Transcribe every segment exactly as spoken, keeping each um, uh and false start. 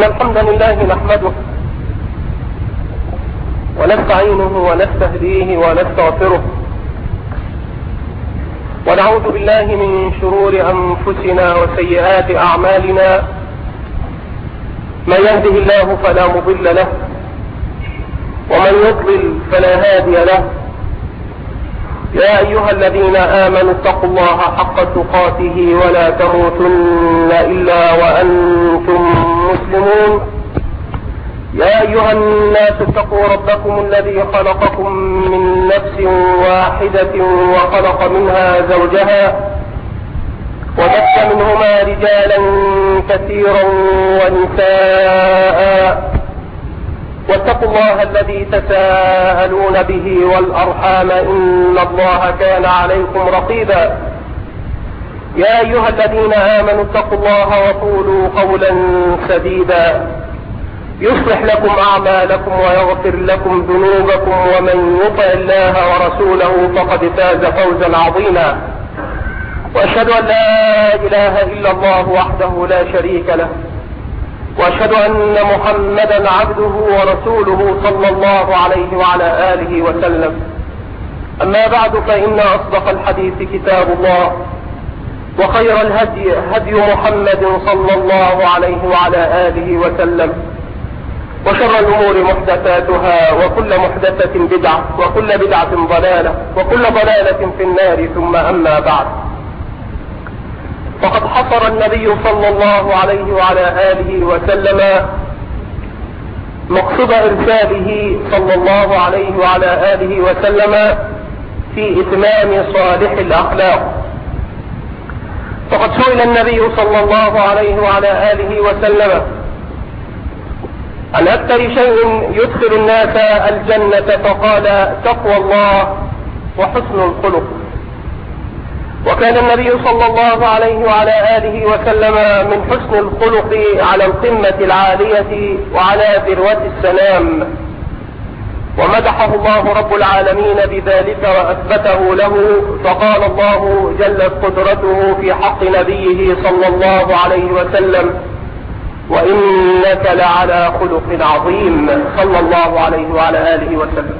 إن الحمد لله نحمده ونستعينه ونستهديه ونستغفره، ونعوذ بالله من شرور أنفسنا وسيئات أعمالنا. من يهده الله فلا مضل له، ومن يضلل فلا هادي له. يا أيها الذين آمنوا اتقوا الله حق تقاته ولا تموتن إلا وأنتم مسلمون. يا أيها الناس اتقوا ربكم الذي خلقكم من نفس واحدة وخلق منها زوجها، وبث منهما رجالا كثيرا ونساء، واتقوا الله الذي تساءلون به والأرحام إن الله كان عليكم رقيبا. يا أيها الذين آمنوا اتقوا الله وقولوا قولا سديدا يصلح لكم أعمالكم ويغفر لكم ذنوبكم، ومن يطع الله ورسوله فقد فاز فوزا عظيما. وأشهد أن لا إله إلا الله وحده لا شريك له، وأشهد أن محمدا عبده ورسوله صلى الله عليه وعلى آله وسلم. أما بعد، فإن أصدق الحديث كتاب الله، وخير الهدي هدي محمد صلى الله عليه وعلى آله وسلم، وشر الأمور محدثاتها، وكل محدثة بدعة، وكل بدعة ضلالة، وكل ضلالة في النار. ثم أما بعد، فقد حصر النبي صلى الله عليه وعلى آله وسلم مقصد إرساله صلى الله عليه وعلى آله وسلم في إتمام صالح الأخلاق. فقد سئل النبي صلى الله عليه وعلى آله وسلم عن أكثر شيء يدخل الناس الجنة، فقال: تقوى الله وحسن الخلق. وكان النبي صلى الله عليه وعلى آله وسلم من حسن الخلق على القمة العالية وعلى ذروة السلام، ومدحه الله رب العالمين بذلك وأثبته له. فقال الله جلت قدرته في حق نبيه صلى الله عليه وسلم: وإنك لعلى خلق عظيم، صلى الله عليه وعلى آله وسلم.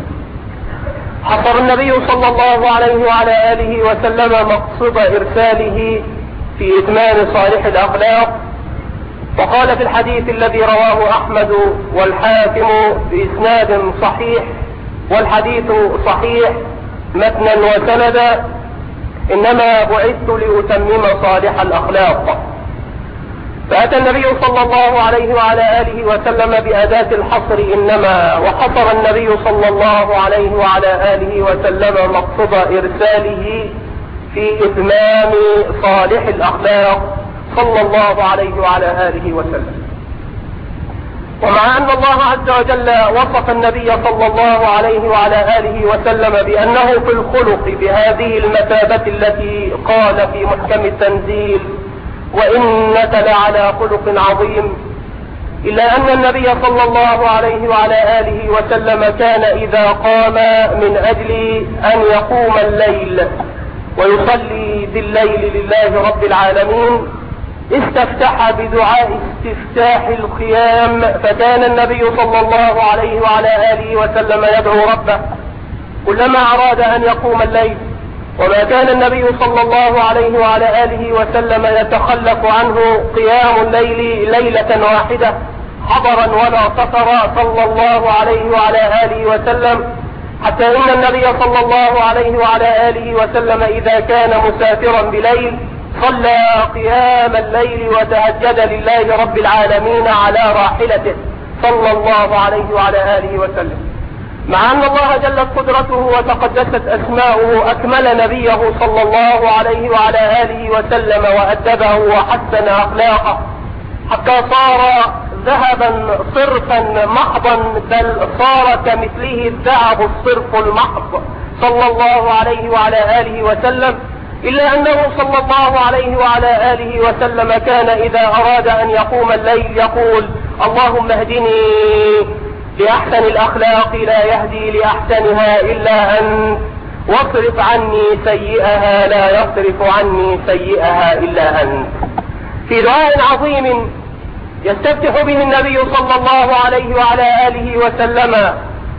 حصر النبي صلى الله عليه وعلى آله وسلم مقصد إرساله في إتمام صالح الأخلاق، وقال في الحديث الذي رواه أحمد والحاكم بإسناد صحيح، والحديث صحيح متنا وسندا: إنما بعثت لأتمم صالح الأخلاق. فأتى النبي صلى الله عليه وعلى آله وسلم بأداة الحصر إنما، وحصر النبي صلى الله عليه وعلى آله وسلم مقصد إرساله في إتمام صالح الأخلاق صلى الله عليه وعلى آله وسلم. ومع أن الله عز وجل وصف النبي صلى الله عليه وعلى آله وسلم بأنه في الخلق بهذه المثابة التي قال في محكم التنزيل: وإنك لعلى خلق عظيم، إلا أن النبي صلى الله عليه وعلى آله وسلم كان إذا قام من أجل أن يقوم الليل ويصلي بالليل لله رب العالمين استفتح بدعاء استفتاح القيام. فكان النبي صلى الله عليه وعلى آله وسلم يدعو ربه كلما أراد أن يقوم الليل، وما كان النبي صلى الله عليه وعلى آله وسلم يتخلف عنه قيام الليل ليلة واحدة حضرا ولا سفرا صلى الله عليه وعلى آله وسلم، حتى إن النبي صلى الله عليه وعلى آله وسلم إذا كان مسافرا بليل صلى قيام الليل وتهجد لله رب العالمين على راحلته صلى الله عليه وعلى آله وسلم. مع أن الله جلت قدرته وتقدست أسماؤه أكمل نبيه صلى الله عليه وعلى آله وسلم وأدبه وحسن أخلاقه حتى صار ذهبا صرفا محضا، بل صار كمثله الذهب الصرف المحض صلى الله عليه وعلى آله وسلم. إلا أنه صلى الله عليه وعلى آله وسلم كان إذا أراد أن يقوم الليل يقول: اللهم اهدني لأحسن الأخلاق لا يهدي لأحسنها إلا أنت، واصرف عني سيئها لا يصرف عني سيئها إلا أنت. في دعاء عظيم يستفتح به النبي صلى الله عليه وعلى آله وسلم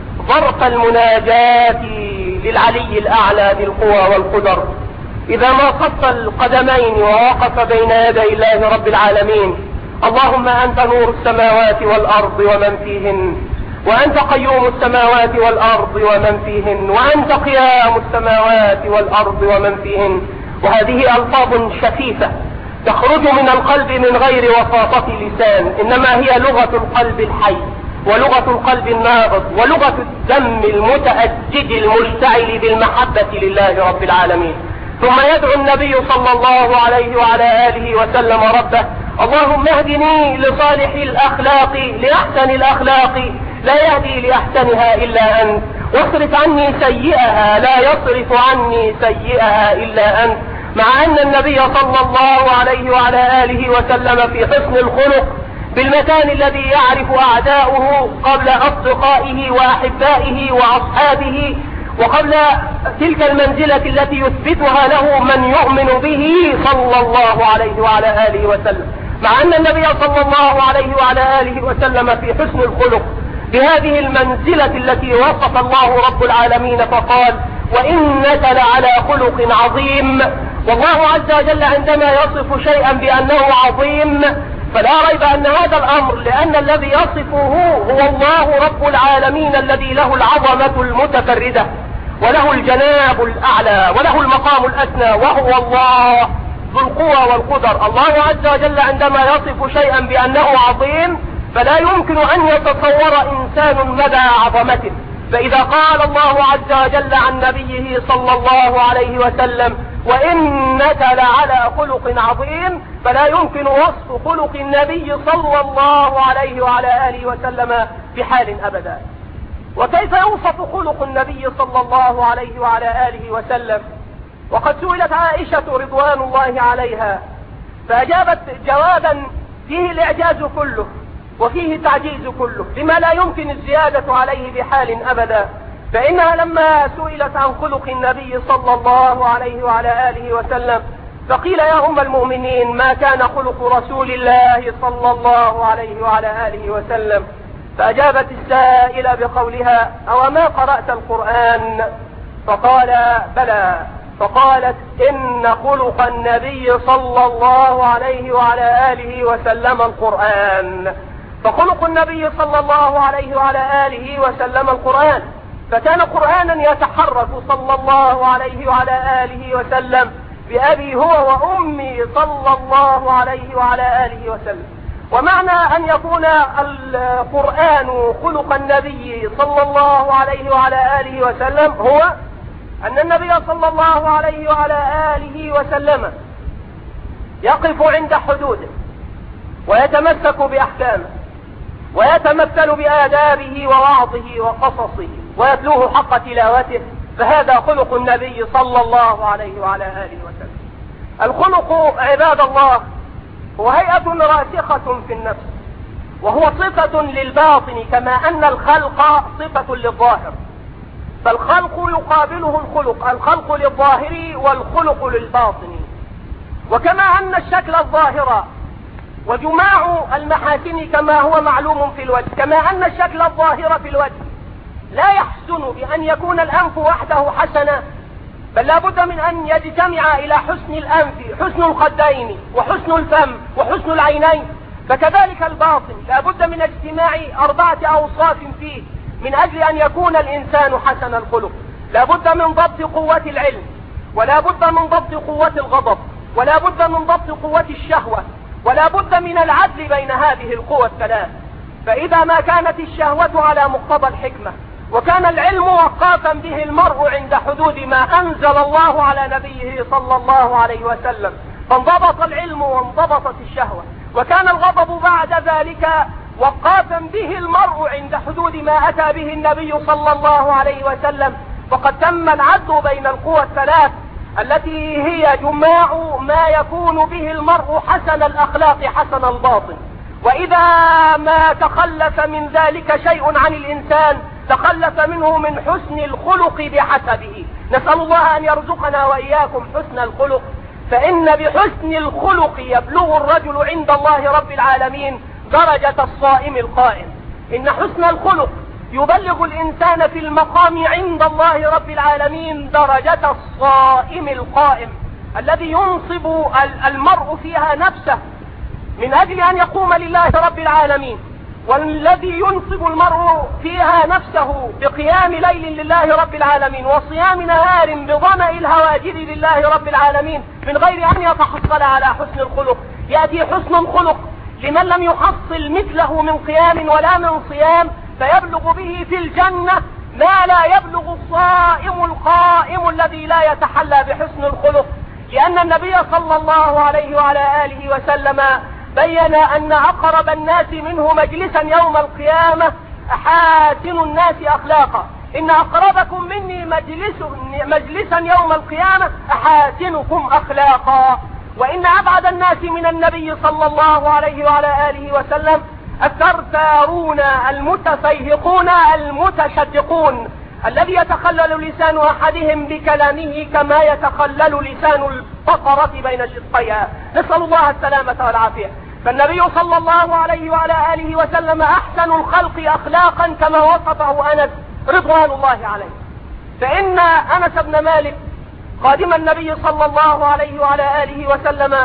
ظرف المناجاة للعلي الأعلى ذي القوى والقدر، إذا ما خص القدمين ووقف بين يدي الله رب العالمين: اللهم أنت نور السماوات والأرض ومن فيهن، وأنت قيوم السماوات والأرض ومن فيهن، وأنت قيام السماوات والأرض ومن فيهن. وهذه ألفاظ شفيفة تخرج من القلب من غير وساطة لسان، إنما هي لغة القلب الحي ولغة القلب النابض ولغة الدم المتأجج المشتعل بالمحبة لله رب العالمين. ثم يدعو النبي صلى الله عليه وعلى آله وسلم ربه: اللهم اهدني لصالح الأخلاق لأحسن الأخلاق لا يهدي لأحسنها إلا أنت، واصرف عني سيئها لا يصرف عني سيئها إلا أنت. مع أن النبي صلى الله عليه وعلى آله وسلم في حسن الخلق بالمكان الذي يعرف أعداؤه قبل أصدقائه وأحبائه وأصحابه، وقبل تلك المنزلة التي يثبتها له من يؤمن به صلى الله عليه وعلى آله وسلم. مع أن النبي صلى الله عليه وعلى آله وسلم في حسن الخلق بهذه المنزلة التي وصف الله رب العالمين فقال: وإنك لعلى خلق عظيم. والله عز وجل عندما يصف شيئا بأنه عظيم فلا ريب أن هذا الأمر لأن الذي يصفه هو الله رب العالمين الذي له العظمة المتفردة وله الجناب الأعلى وله المقام الأسنى، وهو الله ذو القوى والقدر. الله عز وجل عندما يصف شيئا بأنه عظيم فلا يمكن أن يتصور إنسان مدى عظمته. فإذا قال الله عز وجل عن نبيه صلى الله عليه وسلم: وإنك لعلى خلق عظيم، فلا يمكن وصف خلق النبي صلى الله عليه وعلى آله وسلم بحال أبدا. وكيف يوصف خلق النبي صلى الله عليه وعلى آله وسلم؟ وقد سئلت عائشة رضوان الله عليها فأجابت جوابا فيه الإعجاز كله وفيه التعجيز كله، لما لا يمكن الزيادة عليه بحال أبدا. فإنها لما سئلت عن خلق النبي صلى الله عليه وعلى آله وسلم فقيل: يا أم المؤمنين، ما كان خلق رسول الله صلى الله عليه وعلى آله وسلم؟ فأجابت السائلة بقولها: أو ما قرأت القرآن؟ فقال: بلى. فقالت: إن خلق النبي صلى الله عليه وعلى آله وسلم القرآن. فخلق النبي صلى الله عليه وعلى آله وسلم القرآن، فكان قرآنا يتحرك صلى الله عليه وعلى آله وسلم بأبي هو وأمي صلى الله عليه وعلى آله وسلم. ومعنى أن يكون القرآن خلق النبي صلى الله عليه وعلى آله وسلم هو أن النبي صلى الله عليه وعلى آله وسلم يقف عند حدوده ويتمسك بأحكامه ويتمثل بآدابه ووعظه وقصصه ويتلوه حق تلاوته، فهذا خلق النبي صلى الله عليه وعلى آله وسلم. الخلق عباد الله هو هيئة راسخة في النفس، وهو صفة للباطن كما أن الخلق صفة للظاهر، فالخلق يقابله الخلق، الخلق للظاهر والخلق للباطن. وكما أن الشكل الظاهر وجماع المحاسن كما هو معلوم في الوجه، كما أن الشكل الظاهر في الوجه لا يحسن بأن يكون الأنف وحده حسنا، بل لا بد من أن يجتمع إلى حسن الأنف حسن الخدين وحسن الفم وحسن العينين، فكذلك الباطن لا بد من اجتماع أربعة أوصاف فيه من أجل أن يكون الإنسان حسن الخلق. لا بد من ضبط قوة العلم، ولا بد من ضبط قوة الغضب، ولا بد من ضبط قوة الشهوة، ولا بد من العدل بين هذه القوى الثلاث. فإذا ما كانت الشهوة على مقتضى الحكمة وكان العلم وقافا به المرء عند حدود ما أنزل الله على نبيه صلى الله عليه وسلم فانضبط العلم وانضبطت الشهوة، وكان الغضب بعد ذلك وقافا به المرء عند حدود ما أتى به النبي صلى الله عليه وسلم، فقد تم العدل بين القوى الثلاث التي هي جماع ما يكون به المرء حسن الأخلاق حسن الباطن. وإذا ما تخلف من ذلك شيء عن الإنسان تخلف منه من حسن الخلق بحسبه. نسأل الله أن يرزقنا وإياكم حسن الخلق، فإن بحسن الخلق يبلغ الرجل عند الله رب العالمين درجة الصائم القائم. إن حسن الخلق يبلغ الإنسان في المقام عند الله رب العالمين درجة الصائم القائم، الذي ينصب المرء فيها نفسه من أجل أن يقوم لله رب العالمين، والذي ينصب المرء فيها نفسه بقيام ليل لله رب العالمين وصيام نهار بظمأ الهواجر لله رب العالمين من غير أن يتحصل على حسن الخلق. يأتي حسن الخلق لمن لم يحصل مثله من قيام ولا من صيام، فيبلغ به في الجنة ما لا يبلغ الصائم القائم الذي لا يتحلى بحسن الخلق. لأن النبي صلى الله عليه وعلى آله وسلم بين أن أقرب الناس منه مجلسا يوم القيامة أحاسن الناس أخلاقا. إن أقربكم مني مجلس مجلسا يوم القيامة أحاسنكم أخلاقا. وإن أبعد الناس من النبي صلى الله عليه وعلى آله وسلم الثرثارون المتفيهقون المتشدقون، الذي يتخلل لسان أحدهم بكلامه كما يتخلل لسان البقرة بين شقيها، نسأل الله السلامة والعافية. فالنبي صلى الله عليه وعلى آله وسلم أحسن الخلق أخلاقا كما وصفه أنس رضوان الله عليه. فإن أنس بن مالك قادم النبي صلى الله عليه وعلى آله وسلم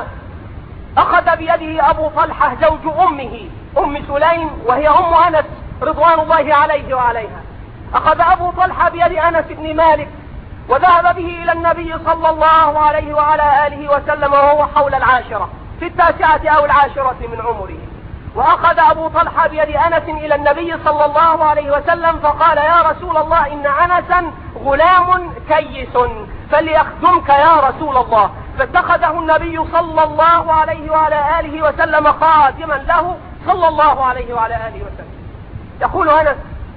أخذ بيده أبو طلحة زوج أمه أم سليم وهي أم أنس رضوان الله عليه وعليها. أخذ أبو طلحة بيد أنس بن مالك وذهب به إلى النبي صلى الله عليه وعلى آله وسلم وهو حول العاشرة في التاسعة أو العاشرة من عمره. وأخذ أبو طلحة بيد أنس إلى النبي صلى الله عليه وسلم فقال: يا رسول الله، إن أنسا غلام كيس فليخدمك يا رسول الله. فاتخذه النبي صلى الله عليه وعلى آله وسلم خادما له صلى الله عليه وعلى آله وسلم. يقول أنس: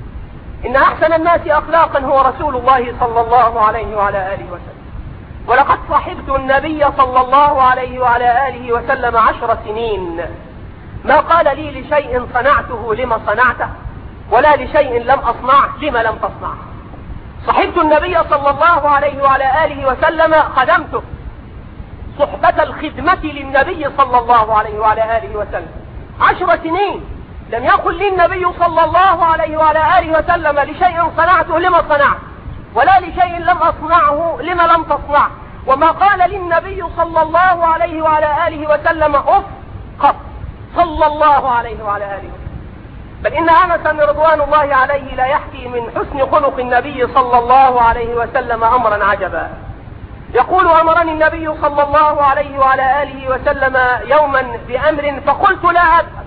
إن أحسن الناس أخلاقا هو رسول الله صلى الله عليه وعلى آله وسلم، ولقد صحبت النبي صلى الله عليه وعلى آله وسلم عشر سنين، ما قال لي لشيء صنعته لما صنعته، ولا لشيء لم أصنعه لما لم تصنعه. صحبت النبي صلى الله عليه وعلى آله وسلم، خدمته صحبة الخدمة للنبي صلى الله عليه وعلى آله وسلم عشر سنين. لم يقل لي النبي صلى الله عليه وعلى آله وسلم لشيء صنعته لما صنعت، ولا لشيء لم أصنعه لما لم تصنع. وما قال لي النبي صلى الله عليه وعلى آله وسلم أف قط صلى الله عليه وعلى آله وسلم. بل إن أنسا رضوان الله عليه لا يحكي من حسن خلق النبي صلى الله عليه وسلم أمرا عجبا. يقول: أمرني النبي صلى الله عليه وعلى آله وسلم يوما بأمر فقلت لا أذهب.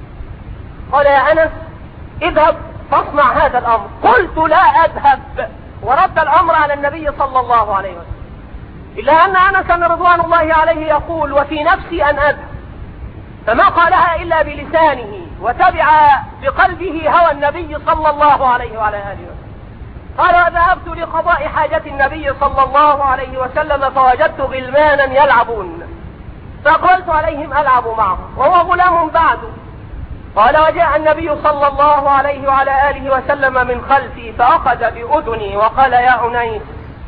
قال: يا أنس، اذهب فاصنع هذا الأمر. قلت لا أذهب، ورد الأمر على النبي صلى الله عليه وسلم. إلا أن أنسا رضوان الله عليه يقول: وفي نفسي أن أذهب، فما قالها إلا بلسانه وتبع بقلبه هوى النبي صلى الله عليه وعلى آله وسلم. قال: ذهبت لقضاء حاجة النبي صلى الله عليه وسلم فوجدت غلمانا يلعبون، فأقبلت عليهم ألعب معهم وهو غلام بعد. قال: وجاء النبي صلى الله عليه وعلى آله وسلم من خلفي فأخذ بأذني وقال: يا أنيس،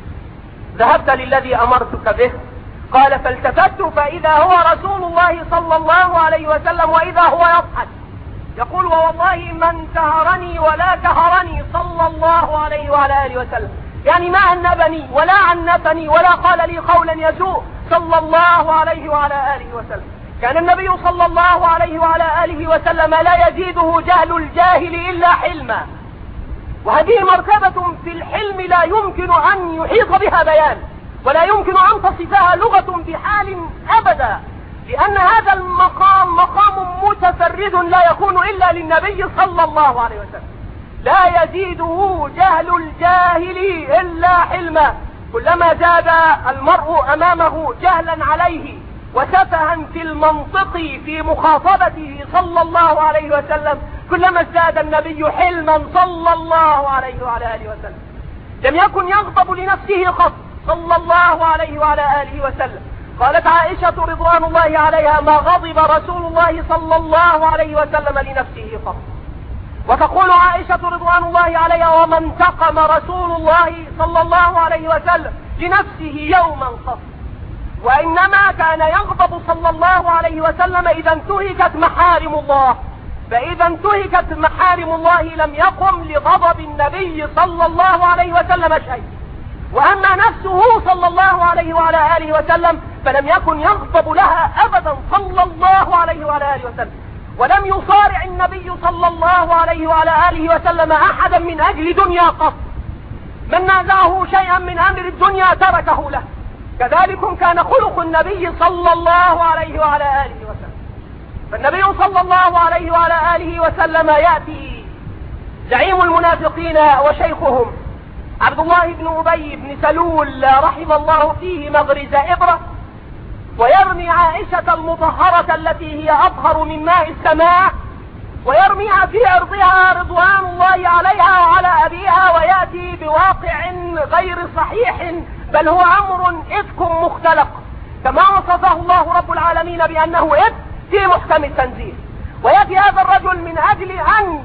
ذهبت للذي أمرتك به؟ قال: فالتفت فإذا هو رسول الله صلى الله عليه وسلم وإذا هو يضحك يقول: ووالله ما انتهرني ولا كهرني صلى الله عليه وعلى آله وسلم. يعني ما عنبني ولا عنفني ولا قال لي قولا يسوء صلى الله عليه وعلى آله وسلم. كان النبي صلى الله عليه وعلى آله وسلم لا يزيده جهل الجاهل إلا حلما، وهذه مرتبة في الحلم لا يمكن أن يحيط بها بيان، ولا يمكن أن تصفها لغة بحال أبدا، لأن هذا المقام مقام متفرد لا يكون إلا للنبي صلى الله عليه وسلم. لا يزيده جهل الجاهل إلا حلما. كلما زاد المرء أمامه جهلا عليه وسفها في المنطق في مخاطبته صلى الله عليه وسلم كلما ازداد النبي حلما صلى الله عليه وعلى آله وسلم. لم يكن يغضب لنفسه قط صلى الله عليه وعلى آله وسلم. قالت عائشة رضوان الله عليها: ما غضب رسول الله صلى الله عليه وسلم لنفسه قط. وتقول عائشة رضوان الله عليها: وما انتقم رسول الله صلى الله عليه وسلم لنفسه يوما قط. وإنما كان يغضب صلى الله عليه وسلم إذا انتهكت محارم الله، فإذا انتهكت محارم الله لم يقم لغضب النبي صلى الله عليه وسلم شيء. وأما نفسه صلى الله عليه وعلى آله وسلم فلم يكن يغضب لها أبدا صلى الله عليه وعلى آله وسلم، ولم يصارع النبي صلى الله عليه وعلى آله وسلم أحدا من أجل دنيا قط. من نازعه شيئا من أمر الدنيا تركه له. كذلك كان خلق النبي صلى الله عليه وعلى آله وسلم. فالنبي صلى الله عليه وعلى آله وسلم يأتي زعيم المنافقين وشيخهم عبد الله بن أبي بن سلول رحم الله فيه مغرز إبرة، ويرمي عائشة المطهرة التي هي أطهر من ماء السماء، ويرميها في عرضها رضوان الله عليها وعلى أبيها، ويأتي بواقع غير صحيح بل هو أمر إفك مختلق كما وصفه الله رب العالمين بأنه إفك في محكم التنزيل. ويأتي هذا الرجل من أجل أن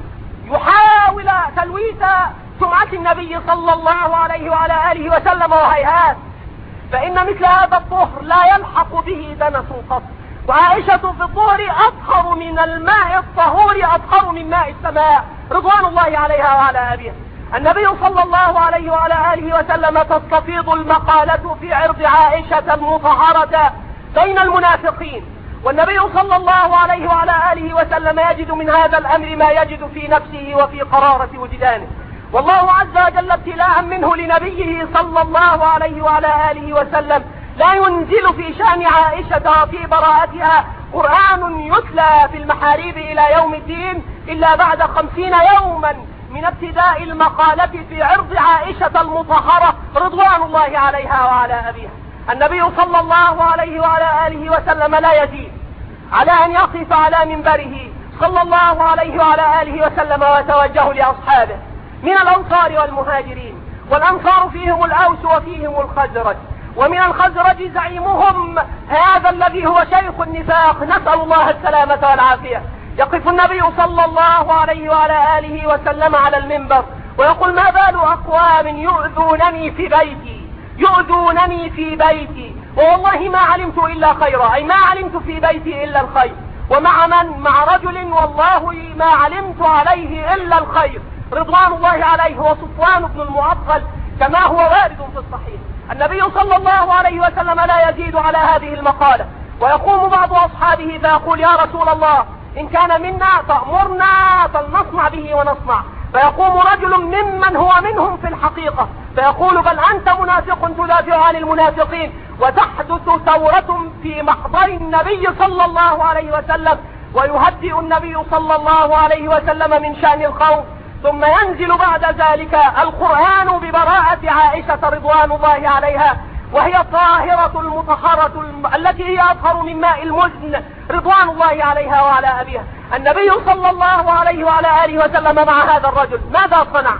يحاول تلويث سمعة النبي صلى الله عليه وعلى آله وسلم، وهيهات، فإن مثل هذا الطهر لا يلحق به دنس قط. وعائشة في الطهر أطهر من الماء الطهور، أطهر من ماء السماء رضوان الله عليها وعلى أبيها. النبي صلى الله عليه وعلى آله وسلم تستفيض المقالة في عرض عائشة المطهرة بين المنافقين، والنبي صلى الله عليه وعلى آله وسلم يجد من هذا الأمر ما يجد في نفسه وفي قرارة وجدانه. والله عز وجل ابتلاء منه لنبيه صلى الله عليه وعلى آله وسلم لا ينزل في شأن عائشة وفي براءتها قرآن يتلى في المحاريب إلى يوم الدين إلا بعد خمسين يوما من ابتداء المقالة في عرض عائشة المطهرة رضوان الله عليها وعلى أبيها. النبي صلى الله عليه وعلى آله وسلم لا يزيد على أن يقف على منبره صلى الله عليه وعلى آله وسلم ويتوجه لأصحابه من الأنصار والمهاجرين، والأنصار فيهم الأوس وفيهم الخزرج، ومن الخزرج زعيمهم هذا الذي هو شيخ النفاق، نسأل الله السلامة والعافية. يقف النبي صلى الله عليه وعلى آله وسلم على المنبر ويقول: ما بال أقوام يؤذونني في بيتي يؤذونني في بيتي والله ما علمت إلا خيرا، أي ما علمت في بيتي إلا الخير، ومع من؟ مع رجل والله ما علمت عليه إلا الخير رضوان الله عليه، وصفوان بن المعطل كما هو وارد في الصحيح. النبي صلى الله عليه وسلم لا يزيد على هذه المقالة، ويقوم بعض أصحابه فيقول: يا رسول الله إن كان منا فأمرنا فلنصنع به ونصنع. فيقوم رجل ممن هو منهم في الحقيقة فيقول: بل أنت منافق تدافع عن المنافقين. وتحدث ثورة في محضر النبي صلى الله عليه وسلم، ويهدئ النبي صلى الله عليه وسلم من شأن الخوف، ثم ينزل بعد ذلك القرآن ببراءة عائشة رضوان الله عليها، وهي الطاهرة المطهرة التي هي أطهر من ماء المزن رضوان الله عليها وعلى أبيها. النبي صلى الله عليه وعلى آله وسلم مع هذا الرجل ماذا صنع؟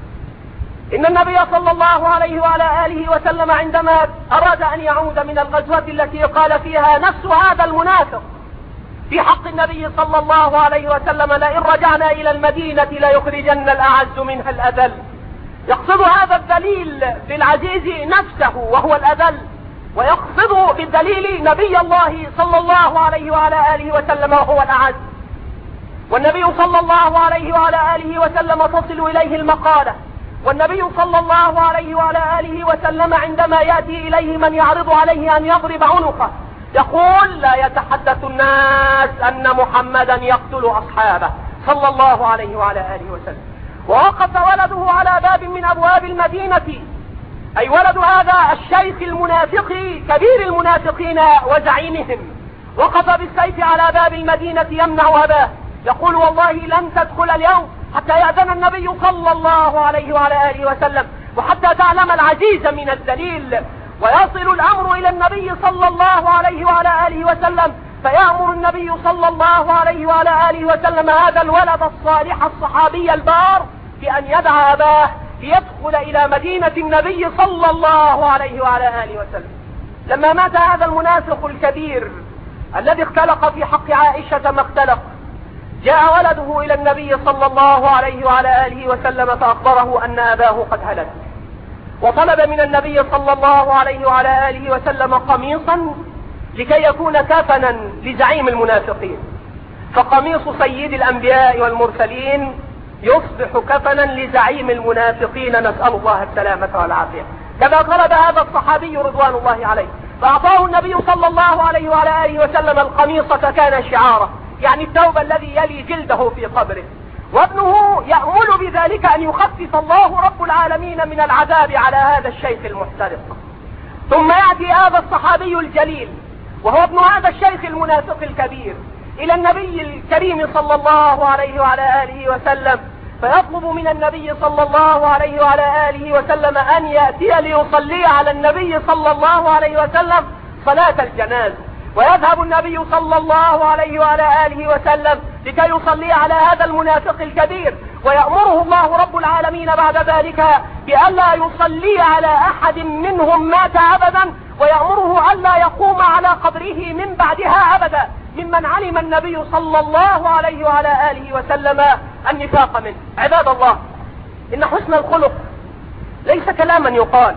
إن النبي صلى الله عليه وعلى آله وسلم عندما أراد أن يعود من الغزوة التي قال فيها نفس هذا المنافق في حق النبي صلى الله عليه وسلم: لئن رجعنا إلى المدينة ليخرجن الأعز منها الأذل، يقصد هذا الدليل بالعزيز نفسه وهو الأذل، ويقصد بالدليل نبي الله صلى الله عليه وعلى آله وسلم وهو الأعز. والنبي صلى الله عليه وعلى آله وسلم تصل إليه المقالة، والنبي صلى الله عليه وعلى آله وسلم عندما يأتي إليه من يعرض عليه أن يضرب عنقه يقول: لا يتحدث الناس أن محمدا يقتل أصحابه صلى الله عليه وعلى آله وسلم. ووقف ولده على باب من أبواب المدينة، أي ولد هذا الشيخ المنافق كبير المنافقين وزعيمهم، وقف بالسيف على باب المدينة يمنع أباه، يقول: والله لن تدخل اليوم حتى يأذن النبي صلى الله عليه وعلى آله وسلم، وحتى تعلم العزيز من الدليل. ويصل الأمر إلى النبي صلى الله عليه وعلى آله وسلم، فيأمر النبي صلى الله عليه وعلى آله وسلم هذا الولد الصالح الصحابي البار بأن يدعى أباه ليدخل إلى مدينة النبي صلى الله عليه وعلى آله وسلم. لما مات هذا المنافق الكبير الذي اختلق في حق عائشة ما اختلق، جاء ولده إلى النبي صلى الله عليه وعلى آله وسلم فأخبره أن أباه قد هلك، وطلب من النبي صلى الله عليه وعلى آله وسلم قميصا لكي يكون كفنا لزعيم المنافقين. فقميص سيد الأنبياء والمرسلين يصبح كفنا لزعيم المنافقين، نسأل الله السلامة والعافية. كما طلب هذا الصحابي رضوان الله عليه، فأعطاه النبي صلى الله عليه وعلى آله وسلم القميص فكان شعاره، يعني الثوب الذي يلي جلده في قبره. وابنه يأمل بذلك أن يخفف الله رب العالمين من العذاب على هذا الشيخ المحترق. ثم يأتي هذا الصحابي الجليل وهو ابن هذا الشيخ المنافق الكبير إلى النبي الكريم صلى الله عليه وعلى آله وسلم، فيطلب من النبي صلى الله عليه وعلى آله وسلم أن يأتي ليصلي على النبي صلى الله عليه وسلم صلاة الجنازة. ويذهب النبي صلى الله عليه وعلى آله وسلم لكي يصلي على هذا المنافق الكبير، ويأمره الله رب العالمين بعد ذلك بألا يصلي على أحد منهم مات أبدا، ويأمره ألا يقوم على قبره من بعدها أبدا، ممن علم النبي صلى الله عليه وعلى آله وسلم النفاق منه. عباد الله، إن حسن الخلق ليس كلاما يقال،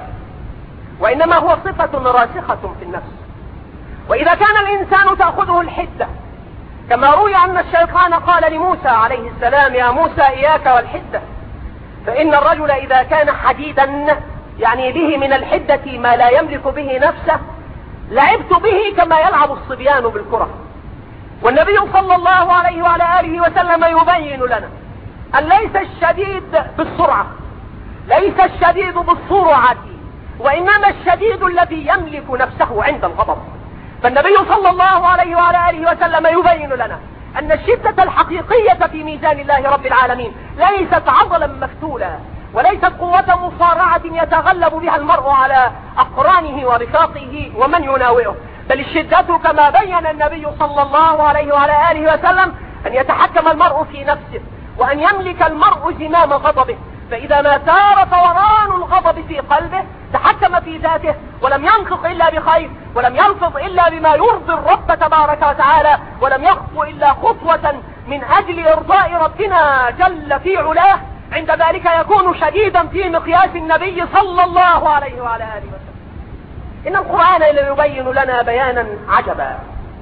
وإنما هو صفة راسخة في النفس. وإذا كان الإنسان تأخذه الحدة، كما روي أن الشيطان قال لموسى عليه السلام: يا موسى إياك والحدة، فإن الرجل إذا كان حديدا يعني به من الحدة ما لا يملك به نفسه لعبت به كما يلعب الصبيان بالكرة. والنبي صلى الله عليه وعلى آله وسلم يبين لنا أن ليس الشديد بالسرعة، ليس الشديد بالسرعة، وإنما الشديد الذي يملك نفسه عند الغضب. فالنبي صلى الله عليه وعلى آله وسلم يبين لنا أن الشدة الحقيقية في ميزان الله رب العالمين ليست عضلا مفتولا، وليست قوة مصارعة يتغلب بها المرء على أقرانه ورفاقه ومن يناوئه، بل الشدة كما بين النبي صلى الله عليه وعلى آله وسلم أن يتحكم المرء في نفسه، وأن يملك المرء زمام غضبه، فإذا ما سار فوران الغضب في قلبه تحكم في ذاته، ولم ينطق إلا بخير، ولم يلفظ إلا بما يرضي الرب تبارك وتعالى، ولم يخطو إلا خطوة من أجل إرضاء ربنا جل في علاه. عند ذلك يكون شديدا في مقياس النبي صلى الله عليه وعلى آله وسلم. إن القرآن يبين لنا بيانا عجبا،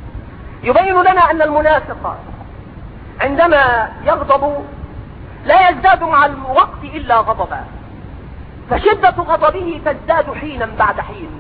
يبين لنا أن المنافق عندما يغضب لا يزداد مع الوقت إلا غضبا، فشدة غضبه تزداد حينا بعد حين.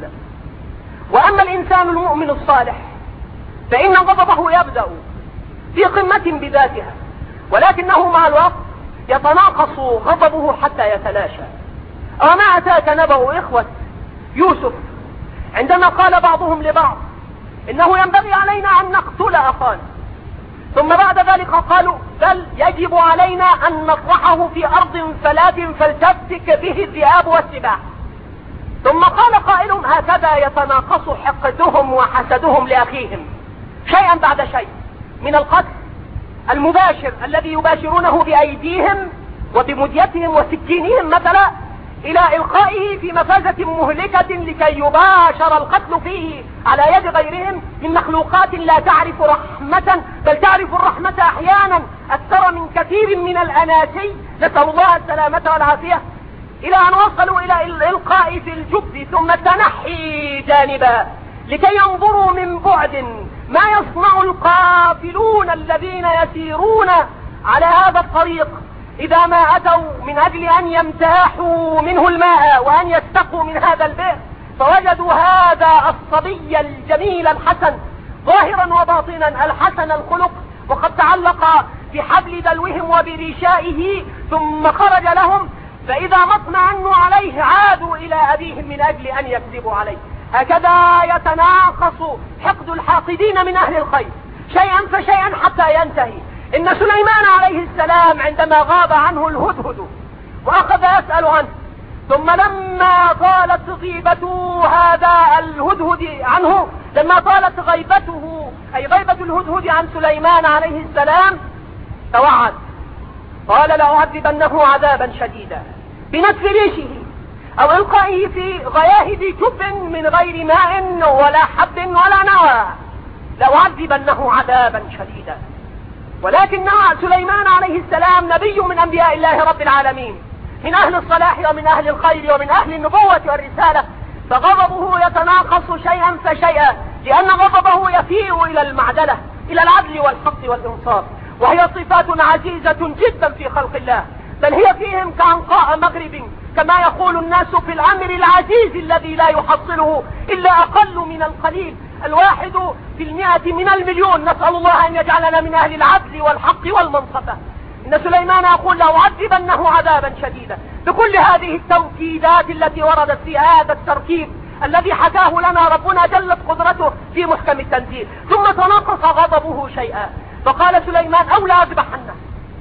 وأما الإنسان المؤمن الصالح فإن غضبه يبدأ في قمة بذاتها، ولكنه مع الوقت يتناقص غضبه حتى يتلاشى. أوما أتاك نبأ إخوة يوسف عندما قال بعضهم لبعض إنه ينبغي علينا أن نقتل أخانا، ثم بعد ذلك قالوا بل يجب علينا أن نطرحه في أرض فلات فلتفتك به الذئاب والسباع. ثم قال قائلهم هكذا يتناقص حقدهم وحسدهم لأخيهم شيئا بعد شيء، من القتل المباشر الذي يباشرونه بأيديهم وبمديتهم وسكينهم مثلا، إلى إلقائه في مفازة مهلكة لكي يباشر القتل فيه على يد غيرهم من مخلوقات لا تعرف رحمة، بل تعرف الرحمة أحيانا أكثر من كثير من الأناسي، نسأل الله السلامة والعافية، إلى أن وصلوا إلى الإلقاء في الجب ثم التنحي جانبا لكي ينظروا من بعد ما يصنع القافلون الذين يسيرون على هذا الطريق إذا ما أتوا من أجل أن يمتاحوا منه الماء وأن يستقوا من هذا البئر، فوجدوا هذا الصبي الجميل الحسن ظاهرا وباطنا الحسن الخلق وقد تعلق بحبل دلوهم وبريشائه، ثم خرج لهم، فإذا ما اطمأنوا عليه عادوا إلى أبيهم من أجل أن يكذبوا عليه. هكذا يتناقص حقد الحاقدين من أهل الخير شيئا فشيئا حتى ينتهي. إن سليمان عليه السلام عندما غاب عنه الهدهد وأخذ يسأل عنه، ثم لما طالت غيبة هذا الهدهد عنه، لما طالت غيبته أي غيبة الهدهد عن سليمان عليه السلام، توعد قال لأعذبنه عذابا شديدا بنتف ريشه أو إلقائه في غياهب جب من غير ماء ولا حب ولا نوى، لأعذبنه عذابا شديدا. ولكن سليمان عليه السلام نبي من أنبياء الله رب العالمين، من أهل الصلاح ومن أهل الخير ومن أهل النبوة والرسالة، فغضبه يتناقص شيئا فشيئا، لأن غضبه يفيء إلى المعدلة إلى العدل والحق والإنصاف، وهي صفات عزيزة جدا في خلق الله، بل هي فيهم كعنقاء مغرب، كما يقول الناس في الأمر العزيز الذي لا يحصله إلا أقل من القليل، الواحد في المئة من المليون. نسأل الله أن يجعلنا من أهل العدل والحق والمنصفة. إن سليمان يقول لأعذبنه عذابا شديدا، بكل هذه التوكيدات التي وردت في هذا التركيب الذي حكاه لنا ربنا جلت قدرته في محكم التنزيل. ثم تناقص غضبه شيئا فقال سليمان أو لأذبحنه،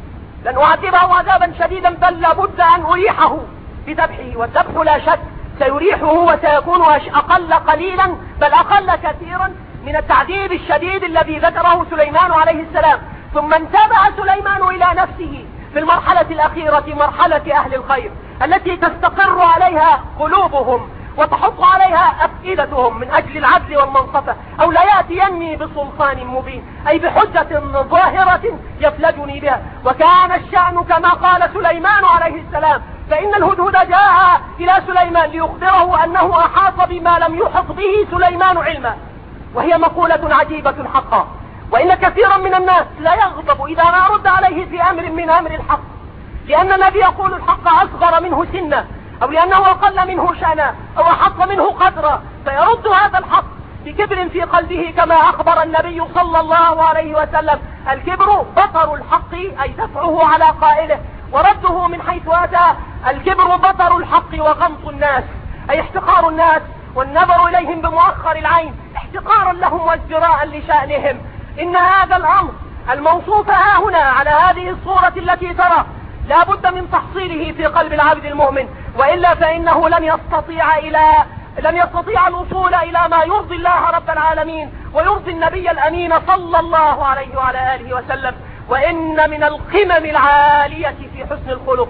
لن أعذبه عذابا شديدا بل لابد أن أريحه بذبحه، والذبح لا شك سيريحه وسيكون أقل قليلا بل أقل كثيرا من التعذيب الشديد الذي ذكره سليمان عليه السلام. ثم انتبه سليمان إلى نفسه في المرحلة الأخيرة، مرحلة أهل الخير التي تستقر عليها قلوبهم وتحط عليها أفئدتهم من أجل العدل والمنصفة. أو لا يأتيني بسلطان مبين، أي بحجة ظاهرة يفلجني بها. وكان الشأن كما قال سليمان عليه السلام، فإن الهدهد جاء إلى سليمان ليخبره أنه أحاط بما لم يحط به سليمان علما، وهي مقولة عجيبة حقا. وإن كثيرا من الناس لا يغضب إذا ما رد عليه في أمر من أمر الحق، لأن النبي يقول الحق أصغر منه سنا، أو لأنه أقل منه شأنا، أو أحق منه قدرا، فيرد هذا الحق بكبر في قلبه، كما أخبر النبي صلى الله عليه وسلم: الكبر بطر الحق، أي دفعه على قائله ورده من حيث أتى. الكبر بطر الحق وغمط الناس، أي احتقار الناس والنظر إليهم بمؤخر العين احتقارا لهم وازدراء لشأنهم. إن هذا الأمر الموصوف ها هنا على هذه الصورة التي ترى لا بد من تحصيله في قلب العبد المؤمن، وإلا فإنه لن يستطيع إلى لن يستطيع الوصول إلى ما يرضي الله رب العالمين ويرضي النبي الأمين صلى الله عليه وعلى آله وسلم. وإن من القمم العالية في حسن الخلق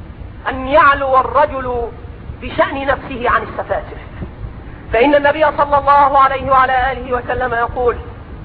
أن يعلو الرجل بشأن نفسه عن السفاسف، فإن النبي صلى الله عليه وعلى آله وسلم يقول: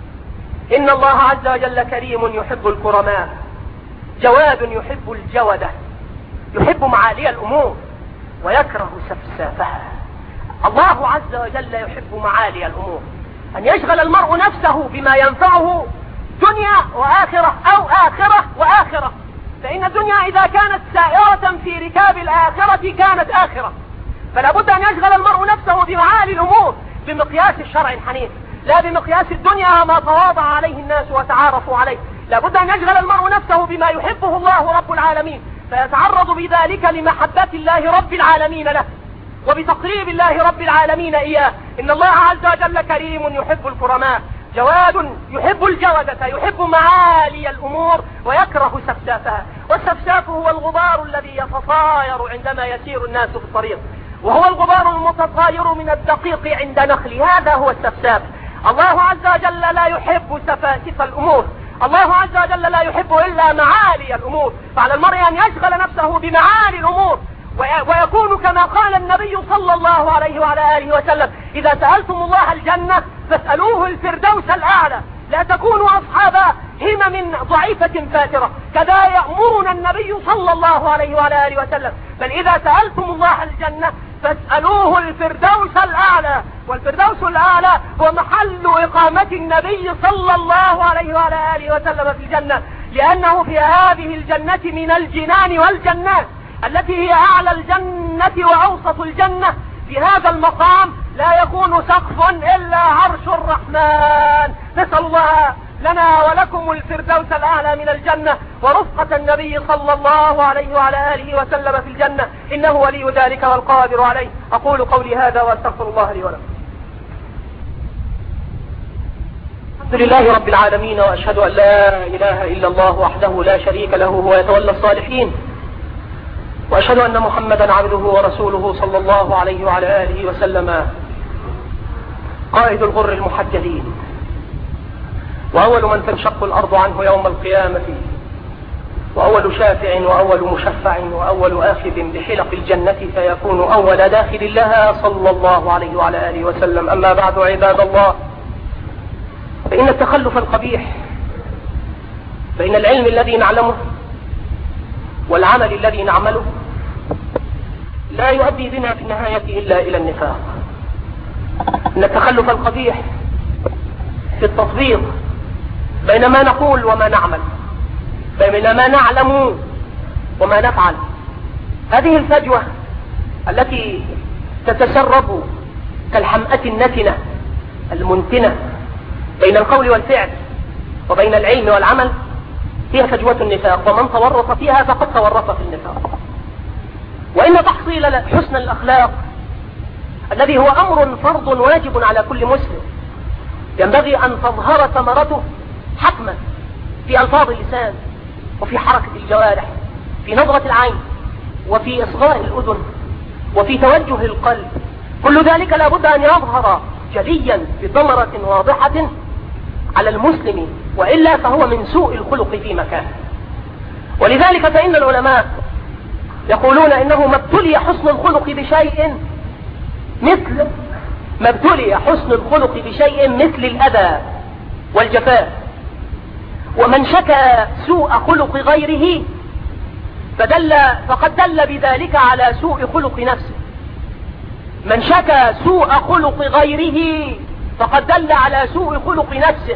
إن الله عز وجل كريم يحب الكرماء، جواد يحب الجودة، يحب معالي الأمور ويكره سفسافها. الله عز وجل يحب معالي الأمور، أن يشغل المرء نفسه بما ينفعه دنيا وآخرة أو آخرة وآخرة، فإن الدنيا إذا كانت سائرة في ركاب الآخرة كانت آخرة، فلا بد أن يشغل المرء نفسه بمعالي الأمور بمقياس الشرع الحنيف، لا بمقياس الدنيا ما تواضع عليه الناس وتعارفوا عليه. لا بد أن يشغل المرء نفسه بما يحبه الله رب العالمين، فيتعرض بذلك لمحبة الله رب العالمين له وبتقريب الله رب العالمين إياه. إن الله عز وجل كريم يحب الكرماء، جواد يحب الجودة، يحب معالي الأمور ويكره سفسافها. والسفساف هو الغبار الذي يتطاير عندما يسير الناس في الطريق، وهو الغبار المتطاير من الدقيق عند نخل، هذا هو السفساف. الله عز وجل لا يحب سفاسف الأمور، الله عز وجل لا يحب إلا معالي الأمور، فعلى المرء أن يشغل نفسه بمعالي الأمور ويكون كما قال النبي صلى الله عليه وعلى آله وسلم: إذا سألتم الله الجنة فاسألوه الفردوس الأعلى، لا تكونوا أصحاب همم ضعيفة فاترة. كذا يأمرنا النبي صلى الله عليه وعلى آله وسلم: بل إذا سألتم الله الجنة فاسألوه الفردوس الأعلى. والفردوس الأعلى هو محل إقامة النبي صلى الله عليه وعلى آله وسلم في الجنة، لأنه في هذه الجنة من الجنان والجنات التي هي أعلى الجنة وأوسط الجنة. في هذا المقام لا يكون سقف إلا عرش الرحمن. نسأل الله لنا ولكم الفردوس الأعلى من الجنة ورفقة النبي صلى الله عليه وعلى آله وسلم في الجنة، إنه ولي ذلك والقادر عليه. أقول قولي هذا وأستغفر الله لي ولكم. الحمد لله رب العالمين، وأشهد أن لا إله إلا الله وحده لا شريك له هو يتولى الصالحين، وأشهد أن محمدا عبده ورسوله صلى الله عليه وعلى آله وسلم، قائد الغر المحجلين، وأول من تنشق الأرض عنه يوم القيامة، وأول شافع وأول مشفع وأول آخذ بحلق الجنة، فيكون أول داخل لها صلى الله عليه وعلى آله وسلم. أما بعد، عباد الله، فإن التخلف القبيح بين العلم الذي نعلمه والعمل الذي نعمله لا يؤدي بنا في النهاية إلا إلى النفاق. إن التخلف القبيح في التطبيق بين ما نقول وما نعمل، بين ما نعلم وما نفعل. هذه الفجوة التي تتسرب كالحمأة النتنة المنتنة بين القول والفعل وبين العلم والعمل هي فجوة النفاق، ومن تورط فيها فقد تورط في النفاق. وإن تحصيل حسن الأخلاق الذي هو أمر فرض واجب على كل مسلم ينبغي أن تظهر ثمرته حتما في ألفاظ اللسان، وفي حركة الجوارح، في نظرة العين، وفي إصغاء الأذن، وفي توجه القلب. كل ذلك لا بد أن يظهر جليا بثمرة واضحة على المسلم، وإلا فهو من سوء الخلق في مكان. ولذلك فإن العلماء يقولون إنه ما ابتلي حسن الخلق بشيء مثل ما ابتلي حسن الخلق بشيء مثل الأذى والجفاء. ومن شكى سوء خلق غيره فدل فقد دل بذلك على سوء خلق نفسه. من شكى سوء خلق غيره فقد دل على سوء خلق نفسه،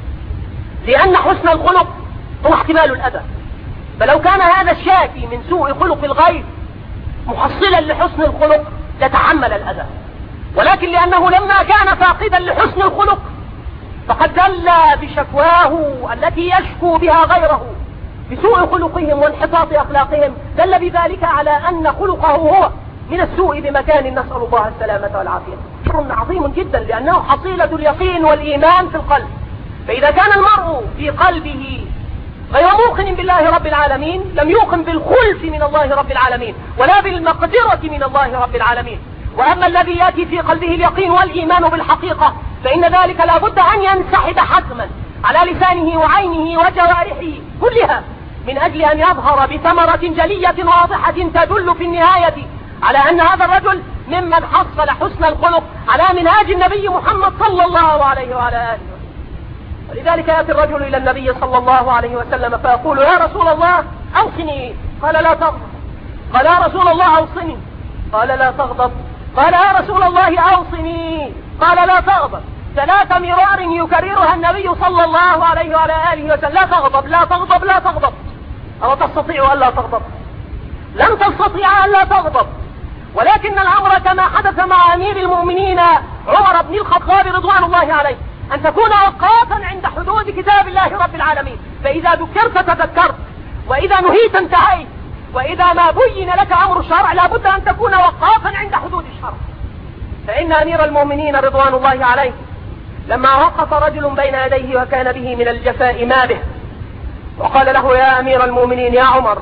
لأن حسن الخلق هو احتمال الأذى. فلو كان هذا الشاكي من سوء خلق الغير محصلا لحسن الخلق لتحمل الأذى، ولكن لأنه لما كان فاقدا لحسن الخلق فقد دل بشكواه التي يشكو بها غيره بسوء خلقهم وانحطاط أخلاقهم، دل بذلك على أن خلقه هو من السوء بمكان، نسأل الله السلامة والعافية. شر عظيم جدا، لأنه حصيلة اليقين والإيمان في القلب. فإذا كان المرء في قلبه غير موقن بالله رب العالمين لم يوقن بالخلف من الله رب العالمين ولا بالمقدرة من الله رب العالمين. وأما الذي يأتي في قلبه اليقين والإيمان بالحقيقة فإن ذلك لا بد أن ينسحب حتما على لسانه وعينه وجوارحه كلها من أجل أن يظهر بثمرة جلية واضحة تدل في النهاية على أن هذا الرجل ممن حصل حسن الخلق على منهاج النبي محمد صلى الله عليه وعلى آله وسلم. ولذلك يأتي الرجل إلى النبي صلى الله عليه وسلم فيقول: يا رسول الله أوصني. قال: لا تغضب. قال: يا رسول الله أوصني. قال: لا تغضب. قال: يا رسول الله أوصني. قال: لا تغضب. ثلاث مرار يكررها النبي صلى الله عليه وعلى آله وسلم: لا تغضب، لا تغضب، لا تغضب. أو تستطيع أن لا تغضب؟ لن تستطيع أن لا تغضب. ولكن الأمر كما حدث مع أمير المؤمنين عمر بن الخطاب رضوان الله عليه أن تكون وقافا عند حدود كتاب الله رب العالمين، فإذا ذكرت تذكرت، وإذا نهيت انتهيت، وإذا ما بين لك أمر الشرع لابد أن تكون وقافا عند حدود الشرع. فإن أمير المؤمنين رضوان الله عليه لما وقف رجل بين يديه وكان به من الجفاء ما به، وقال له: يا أمير المؤمنين يا عمر،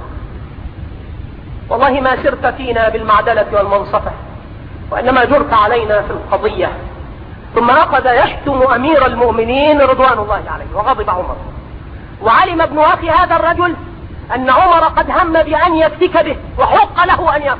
والله ما سرت فينا بالمعدلة والمنصفة، وإنما جرت علينا في القضية. ثم أخذ يشتم أمير المؤمنين رضوان الله عليه، وغضب عمر. وعلم ابن أخي هذا الرجل أن عمر قد هم بأن يفتك به، وحق له أن يفتك،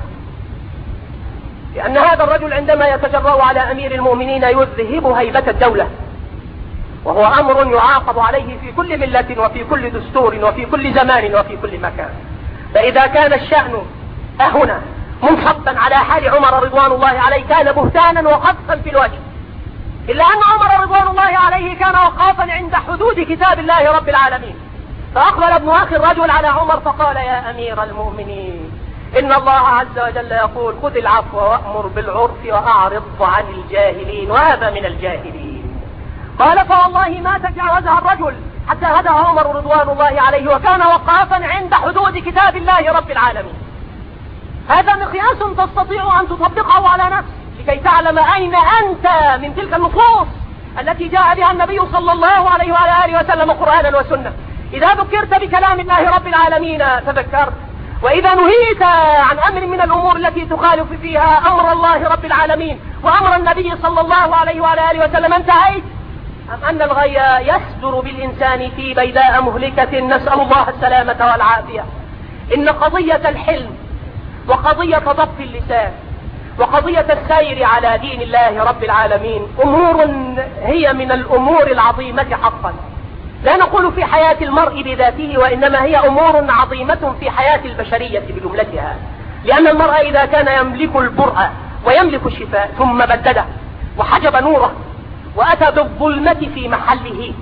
لأن هذا الرجل عندما يتجرأ على أمير المؤمنين يذهب هيبة الدولة، وهو أمر يعاقب عليه في كل ملة وفي كل دستور وفي كل زمان وفي كل مكان. فإذا كان الشأن هنا منصبا على حال عمر رضوان الله عليه كان بهتانا وقذفا في الوجه، إلا أن عمر رضوان الله عليه كان وقافا عند حدود كتاب الله رب العالمين. فأقبل ابن أخي الرجل على عمر فقال: يا أمير المؤمنين، إن الله عز وجل يقول: خذ العفو وأمر بالعرف وأعرض عن الجاهلين، وهذا من الجاهلين. قال: فوالله ما تجاوزها الرجل حتى هدى عمر رضوان الله عليه وكان وقافا عند حدود كتاب الله رب العالمين. هذا مقياس تستطيع أن تطبقه على نفسك لكي تعلم أين أنت من تلك النصوص التي جاء بها النبي صلى الله عليه وعلى آله وسلم قرآنا وسنة. إذا ذكرت بكلام الله رب العالمين تذكرت، وإذا نهيت عن أمر من الأمور التي تخالف فيها أمر الله رب العالمين وأمر النبي صلى الله عليه وعلى آله وسلم انتهيت. أم أن الغي يسدر بالإنسان في بيداء مهلكة، نسأل الله السلامة والعافية. إن قضية الحلم وقضية ضبط اللسان وقضية السير على دين الله رب العالمين أمور هي من الأمور العظيمة حقا، لا نقول في حياة المرء بذاته، وإنما هي أمور عظيمة في حياة البشرية بجملتها. لأن المرء إذا كان يملك البرء ويملك الشفاء ثم بدده وحجب نوره وأتى بالظلمة في محله،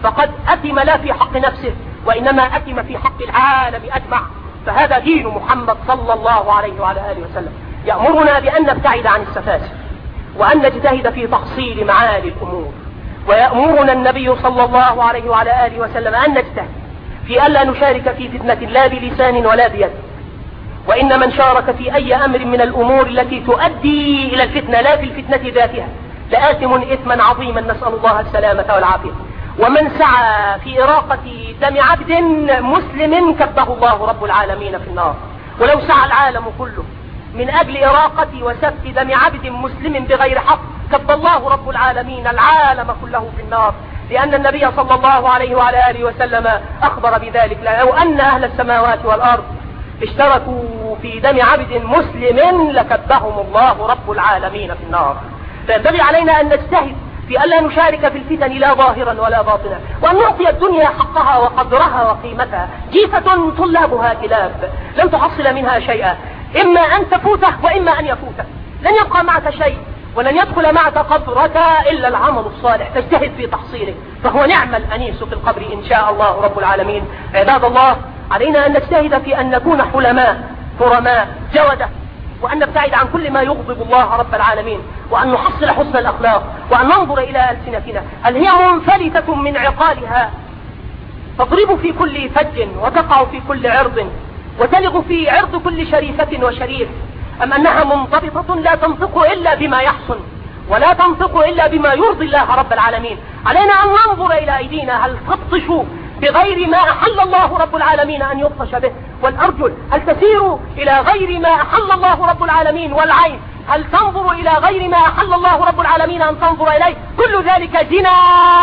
فقد أثم لا في حق نفسه وإنما أثم في حق العالم أجمع. فهذا دين محمد صلى الله عليه وعلى آله وسلم، يأمرنا بأن نبتعد عن السفاسف وأن نجتهد في تحصيل معالي الأمور. ويأمرنا النبي صلى الله عليه وعلى آله وسلم أن نجتهد في ألا نشارك في فتنة لا بلسان ولا بيد. وإن من شارك في أي أمر من الأمور التي تؤدي إلى الفتنة لا في الفتنة ذاتها لآثم إثما عظيما، نسأل الله السلامة والعافية. ومن سعى في إراقة دم عبد مسلم كبه الله رب العالمين في النار. ولو سعى العالم كله من أجل إراقة وسفك دم عبد مسلم بغير حق كب الله رب العالمين العالم كله في النار، لأن النبي صلى الله عليه وعلى آله وسلم أخبر بذلك: لو أن أهل السماوات والأرض اشتركوا في دم عبد مسلم لكبهم الله رب العالمين في النار. فينبغي علينا أن نجتهد في ألا نشارك في الفتن لا ظاهرا ولا باطنا، وأن نعطي الدنيا حقها وقدرها وقيمتها. جيفة طلابها كلاب لن تحصل منها شيئا، إما أن تفوته وإما أن يفوته. لن يبقى معك شيء ولن يدخل معك قبرك إلا العمل الصالح، تجتهد في تحصيله، فهو نعم الأنيس في القبر إن شاء الله رب العالمين. عباد الله، علينا أن نجتهد في أن نكون حلماء كرماء جودة، وأن نبتعد عن كل ما يغضب الله رب العالمين، وأن نحصل حسن الأخلاق، وأن ننظر إلى ألسنتنا هل هي منفلتة من عقالها تضرب في كل فج وتقع في كل عرض وتلغ في عرض كل شريفة وشريف، أم أنها منضبطة لا تنطق إلا بما يحسن ولا تنطق إلا بما يرضي الله رب العالمين. علينا أن ننظر إلى أيدينا هل تبطش بغير ما أحل الله رب العالمين أن يبطش به، والأرجل هل تسير إلى غير ما أحل الله رب العالمين، والعين هل تنظر إلى غير ما أحل الله رب العالمين أن تنظر إليه. كل ذلك زنا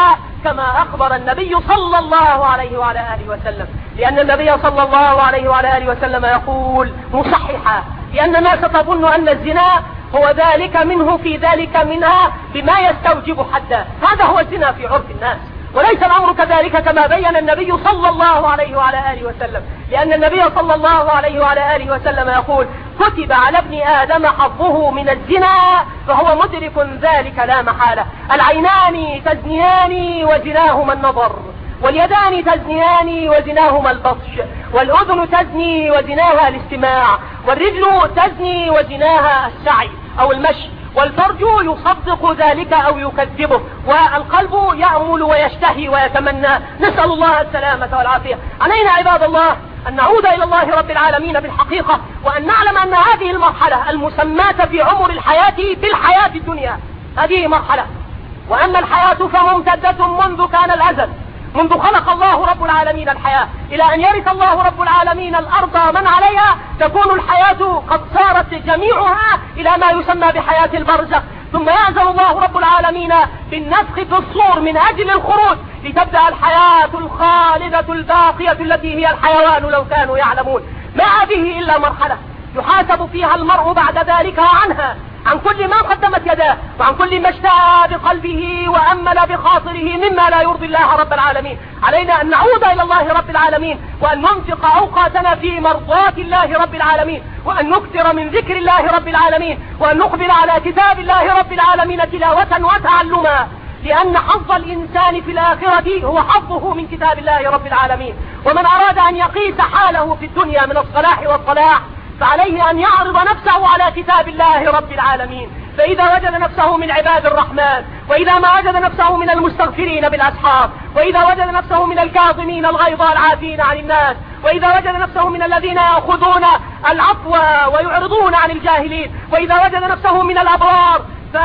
كما أخبر النبي صلى الله عليه وعلى آله وسلم، لأن النبي صلى الله عليه وعلى آله وسلم يقول مصححا لأن الناس تظن أن الزنا هو ذلك منه في ذلك منها بما يستوجب حدا. هذا هو الزنا في عرف الناس، وليس الأمر كذلك كما بين النبي صلى الله عليه وعلى آله وسلم، لأن النبي صلى الله عليه وعلى آله وسلم يقول كتب على ابن آدم حظه من الزنا فهو مدرك ذلك لا محالة. العينان تزنيان وزناهما النظر، واليدان تزنيان وزناهما البطش، والأذن تزني وزناها الاستماع، والرجل تزني وزناها السعي أو المشي، والفرج يصدق ذلك أو يكذبه، والقلب يأمل ويشتهي ويتمنى. نسأل الله السلامة والعافية. علينا عباد الله أن نعود إلى الله رب العالمين بالحقيقة، وأن نعلم أن هذه المرحلة المسماة في عمر الحياة بالحياة الدنيا هذه مرحلة، وأن الحياة فممتدة منذ كان الأزل، منذ خلق الله رب العالمين الحياة إلى أن يرث الله رب العالمين الأرض من عليها، تكون الحياة قد صارت جميعها إلى ما يسمى بحياة البرزخ، ثم يأذن الله رب العالمين بالنفخ في الصور من أجل الخروج، لتبدأ الحياة الخالدة الباقية التي هي الحيوان لو كانوا يعلمون. ما هذه إلا مرحلة يحاسب فيها المرء بعد ذلك عنها، عن كل ما قدمت يداه، وعن كل ما اشتهى بقلبه وأمل بخاطره مما لا يرضي الله رب العالمين. علينا أن نعود إلى الله رب العالمين، وأن ننفق أوقاتنا في مرضاة الله رب العالمين، وأن نكثر من ذكر الله رب العالمين، وأن نقبل على كتاب الله رب العالمين تلاوة وتعلما، لأن حظ الإنسان في الآخرة هو حظه من كتاب الله رب العالمين. ومن أراد أن يقيس حاله في الدنيا من الصلاح والصلاح فعليه أن يعرض نفسه على كتاب الله رب العالمين، فإذا وجد نفسه من عباد الرحمن، وإذا ما وجد نفسه من المستغفرين بالأسحار، وإذا وجد نفسه من الكاظمين الغيظ العافين عن الناس، وإذا وجد نفسه من الذين يأخذون العفو ويعرضون عن الجاهلين، وإذا وجد نفسه من الأبرار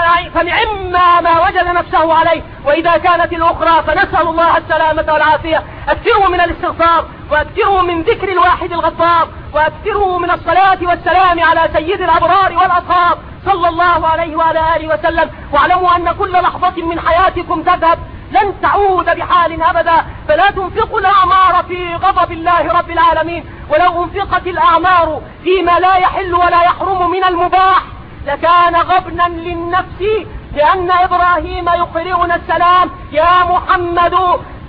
فنعما ما وجد نفسه عليه، وإذا كانت الأخرى فنسأل الله السلامة والعافية. أكثروا من الاستغفار، وأكثروا من ذكر الواحد الغفار، وأكثروا من الصلاة والسلام على سيد الأبرار والأصحاب صلى الله عليه وعلى آله وسلم. واعلموا أن كل لحظة من حياتكم تذهب لن تعود بحال أبدا، فلا تنفقوا الأعمار في غضب الله رب العالمين، ولو انفقت الأعمار فيما لا يحل ولا يحرم من المباح لكان غبنا للنفس، لأن إبراهيم يقرئنا السلام: يا محمد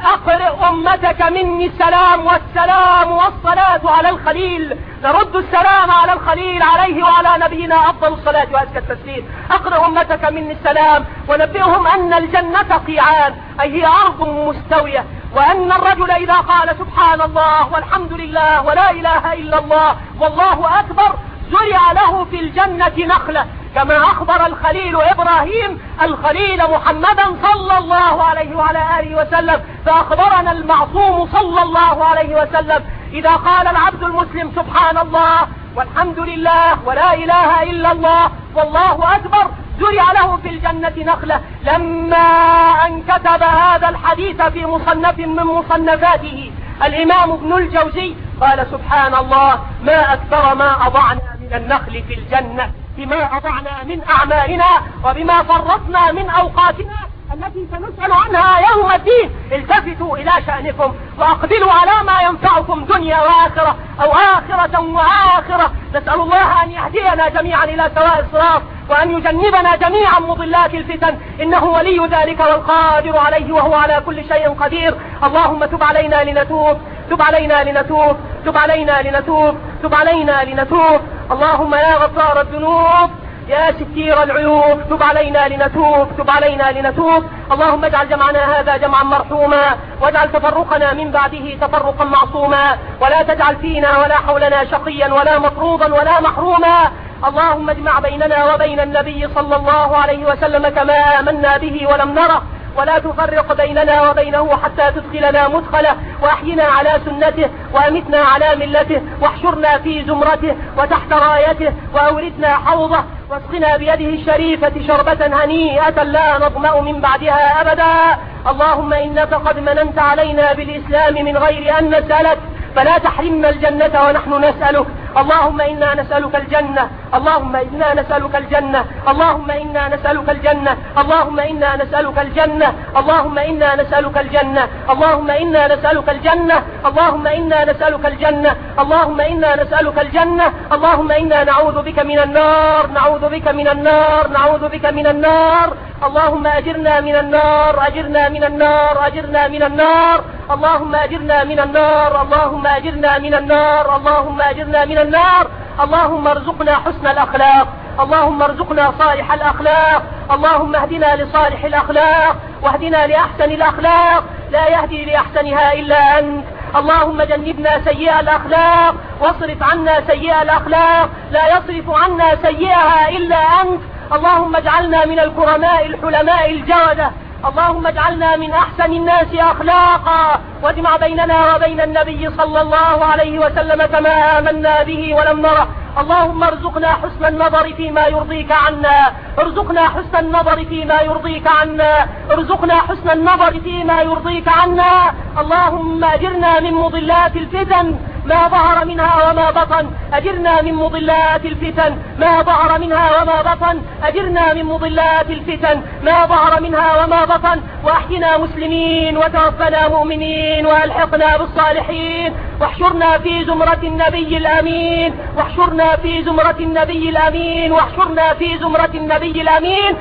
أقرئ أمتك مني السلام، والسلام والصلاة على الخليل. نرد السلام على الخليل عليه وعلى نبينا أفضل الصلاة وأزكى التسليم. أقرئ أمتك مني السلام، ونبئهم أن الجنة قيعان، أي هي أرض مستوية، وأن الرجل إذا قال سبحان الله والحمد لله ولا إله إلا الله والله أكبر زرع له في الجنة نخلة، كما أخبر الخليل إبراهيم الخليل محمدا صلى الله عليه وعلى آله وسلم. فأخبرنا المعصوم صلى الله عليه وسلم إذا قال العبد المسلم سبحان الله والحمد لله ولا إله إلا الله والله أكبر زرع له في الجنة نخلة. لما أن كتب هذا الحديث في مصنف من مصنفاته الإمام ابن الجوزي قال سبحان الله ما أكثر ما أضعنا من النخل في الجنة، بما أضعنا من أعمالنا وبما فرطنا من أوقاتنا التي سنسأل عنها يوم الدين. التفتوا إلى شأنكم وأقبلوا على ما ينفعكم دنيا وآخرة، أو آخرة وآخرة. نسأل الله أن يهدينا جميعا إلى سواء الصراط، وأن يجنبنا جميعا مضلات الفتن، إنه ولي ذلك والقادر عليه وهو على كل شيء قدير. اللهم تب علينا لنتوب، تب علينا لنتوب، تب علينا لنتوب، تب علينا لنتوب. اللهم يا غفار الذنوب يا ستير العيوب تب علينا لنتوب، تب علينا لنتوب. اللهم اجعل جمعنا هذا جمعا مرحوما، واجعل تفرقنا من بعده تفرقا معصوما، ولا تجعل فينا ولا حولنا شقيا ولا مطرودا ولا محروما. اللهم اجمع بيننا وبين النبي صلى الله عليه وسلم كما آمنا به ولم نره، ولا تفرق بيننا وبينه حتى تدخلنا مدخله، وأحينا على سنته، وأمتنا على ملته، واحشرنا في زمرته وتحت رايته، وأوردنا حوضه، واسقنا بيده الشريفة شربة هنيئة لا نظمأ من بعدها أبدا. اللهم إنك قد مننت علينا بالإسلام من غير أن نسألك، فلا تحرمنا الجنة ونحن نسألك. اللهم إنا نسألك الجنة، اللهم إنا نسألك الجنة، اللهم إنا نسألك الجنة، اللهم إنا نسألك الجنة، اللهم إنا نسألك الجنة، اللهم إنا نسألك الجنة، اللهم إنا نسألك الجنة، اللهم إنا نسألك الجنة، اللهم إنا نعوذ بك من النار، نعوذ بك من النار، نعوذ بك من النار. اللهم أجرنا من النار، أجرنا من النار، أجرنا من النار. اللهم أجرنا من النار، اللهم أجرنا من النار، اللهم أجرنا من النار. اللهم ارزقنا حسن الأخلاق، اللهم ارزقنا صالح الأخلاق، اللهم اهدنا لصالح الأخلاق واهدنا لأحسن الأخلاق، لا يهدي لأحسنها إلا أنت. اللهم جنبنا سيئة الأخلاق واصرف عنا سيئة الأخلاق، لا يصرف عنا سيئها إلا أنت. اللهم اجعلنا من الكرماء الحلماء الجودة، اللهم اجعلنا من أحسن الناس أخلاقا، واجمع بيننا وبين النبي صلى الله عليه وسلم كما آمنا به ولم نره. اللهم ارزقنا حسن النظر فيما يرضيك عنا، ارزقنا حسن النظر فيما يرضيك عنا، ارزقنا حسن النظر فيما يرضيك عنا. اللهم أجرنا من مضلات الفتن ما ظهر منها وما بطن، أجرنا من مضلات الفتن ما ظهر منها وما بطن، أجرنا من مضلات الفتن ما ظهر منها وما بطن، وأحينا مسلمين وتوفنا مؤمنين وألحقنا بالصالحين، واحشرنا في زمرة النبي الأمين، واحشرنا في زمرة النبي الأمين، واحشرنا في زمرة النبي الأمين.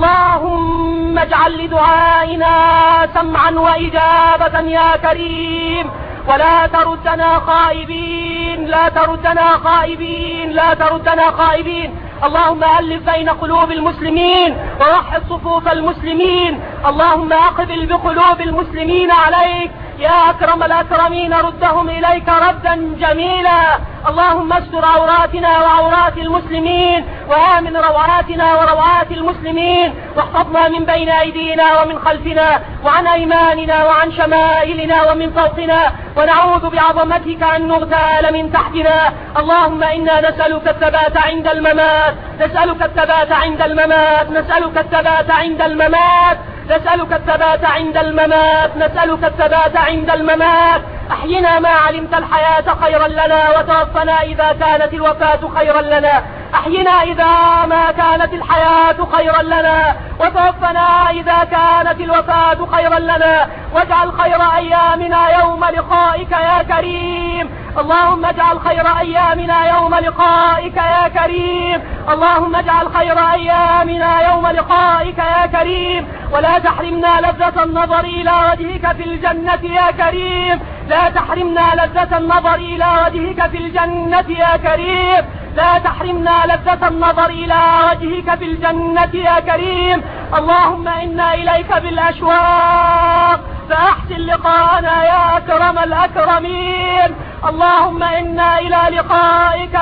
اللهم اجعل لدعائنا سمعا وإجابة يا كريم، ولا تردنا خائبين، لا تردنا خائبين، لا تردنا خائبين. اللهم ألف بين قلوب المسلمين ووحد صفوف المسلمين، اللهم أقبل بقلوب المسلمين عليك يا أكرم الأكرمين، ردهم إليك ردا جميلا. اللهم استر عوراتنا وعورات المسلمين، وآمن روعاتنا وروعات المسلمين، واحفظنا من بين أيدينا ومن خلفنا وعن أيماننا وعن شمائلنا ومن فوقنا، ونعوذ بعظمتك أن نغتال من تحتنا. اللهم إنا نسألك الثبات عند الممات، نسألك الثبات عند الممات، نسألك الثبات عند الممات، نسألك الثبات عند الممات، نسألك الثبات عند الممات. أحينا ما علمت الحياة خيرا لنا، وتوفنا إذا كانت الوفاة خيرا لنا. أحينا إذا ما كانت الحياة خيرا لنا، وتوفنا إذا كانت الوفاة خيرا لنا، واجعل خير أيامنا يوم لقائك يا كريم. اللهم اجعل خير أيامنا يوم لقائك يا كريم. اللهم اجعل خير أيامنا يوم لقائك يا كريم، ولا تحرمنا لذة النظر إلى وجهك في الجنة يا كريم. لا تحرمنا لذة النظر إلى وجهك في الجنة يا كريم. لا تحرمنا لذة النظر إلى وجهك في الجنة يا كريم. اللهم إنا إليك بالأشواق فأحسن لقاءنا يا أكرم الأكرمين. اللهم إنا إلى لقائك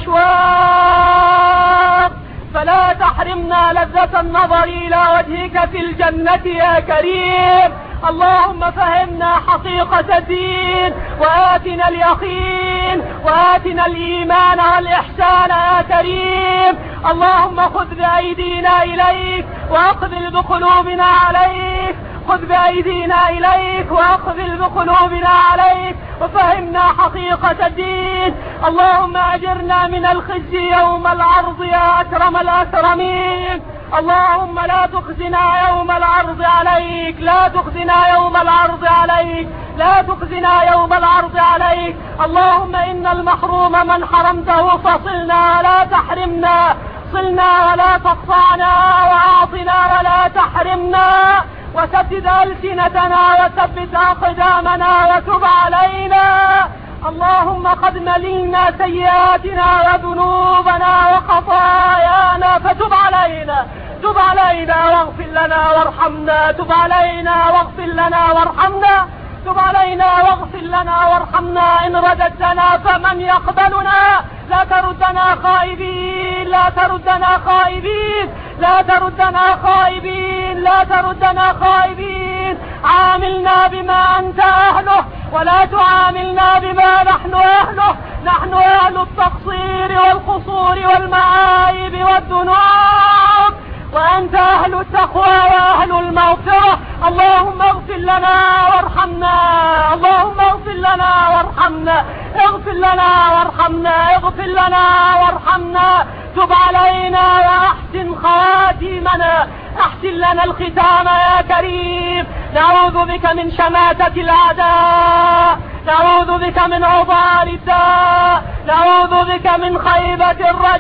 بالأشواق فلا تحرمنا لذة النظر إلى وجهك في الجنة يا كريم. اللهم فهمنا حقيقة الدين وآتنا اليقين وآتنا الإيمان والإحسان يا كريم. اللهم خذ بأيدينا إليك وأقبل بقلوبنا عليك. خذ بأيدينا إليك وأقبل بقلوبنا عليك وفهمنا حقيقة الدين. اللهم أجرنا من الخزي يوم العرض يا أكرم الأكرمين. اللهم لا تخزنا يوم العرض عليك. لا تخزنا يوم العرض عليك. لا تخزنا يوم العرض عليك. اللهم إن المحروم من حرمته فصلنا ولا تحرمنا. صلنا ولا تقطعنا وأعطنا ولا تحرمنا. وسدد ألسنتنا وثبت أقدامنا وتب علينا. اللهم قد مللنا سيئاتنا وذنوبنا وخطايانا فتب علينا. تب علينا واغفر لنا وارحمنا. تب علينا واغفر لنا وارحمنا. تب علينا واغفر لنا وارحمنا. إن رددتنا فمن يقبلنا. لا تردنا خائبين. لا تردنا خائبين. لا تردنا خائبين. لا تردنا خائبين. عاملنا بما أنت أهله ولا تعاملنا بما نحن أهله. نحن أهل التقصير والقصور والمعايب والذنوب، وأنت أهل التقوى وأهل المغفرة. اللهم اغفر لنا وارحمنا. اللهم اغفر لنا وارحمنا. اغفر لنا وارحمنا. اغفر لنا وارحمنا. تب علينا وأحسن خواتيمنا. أحسن لنا الختام يا كريم. نعوذ بك من شماتة الأعداء. نعوذ بك من عضال الداء. نعوذ بك من خيبة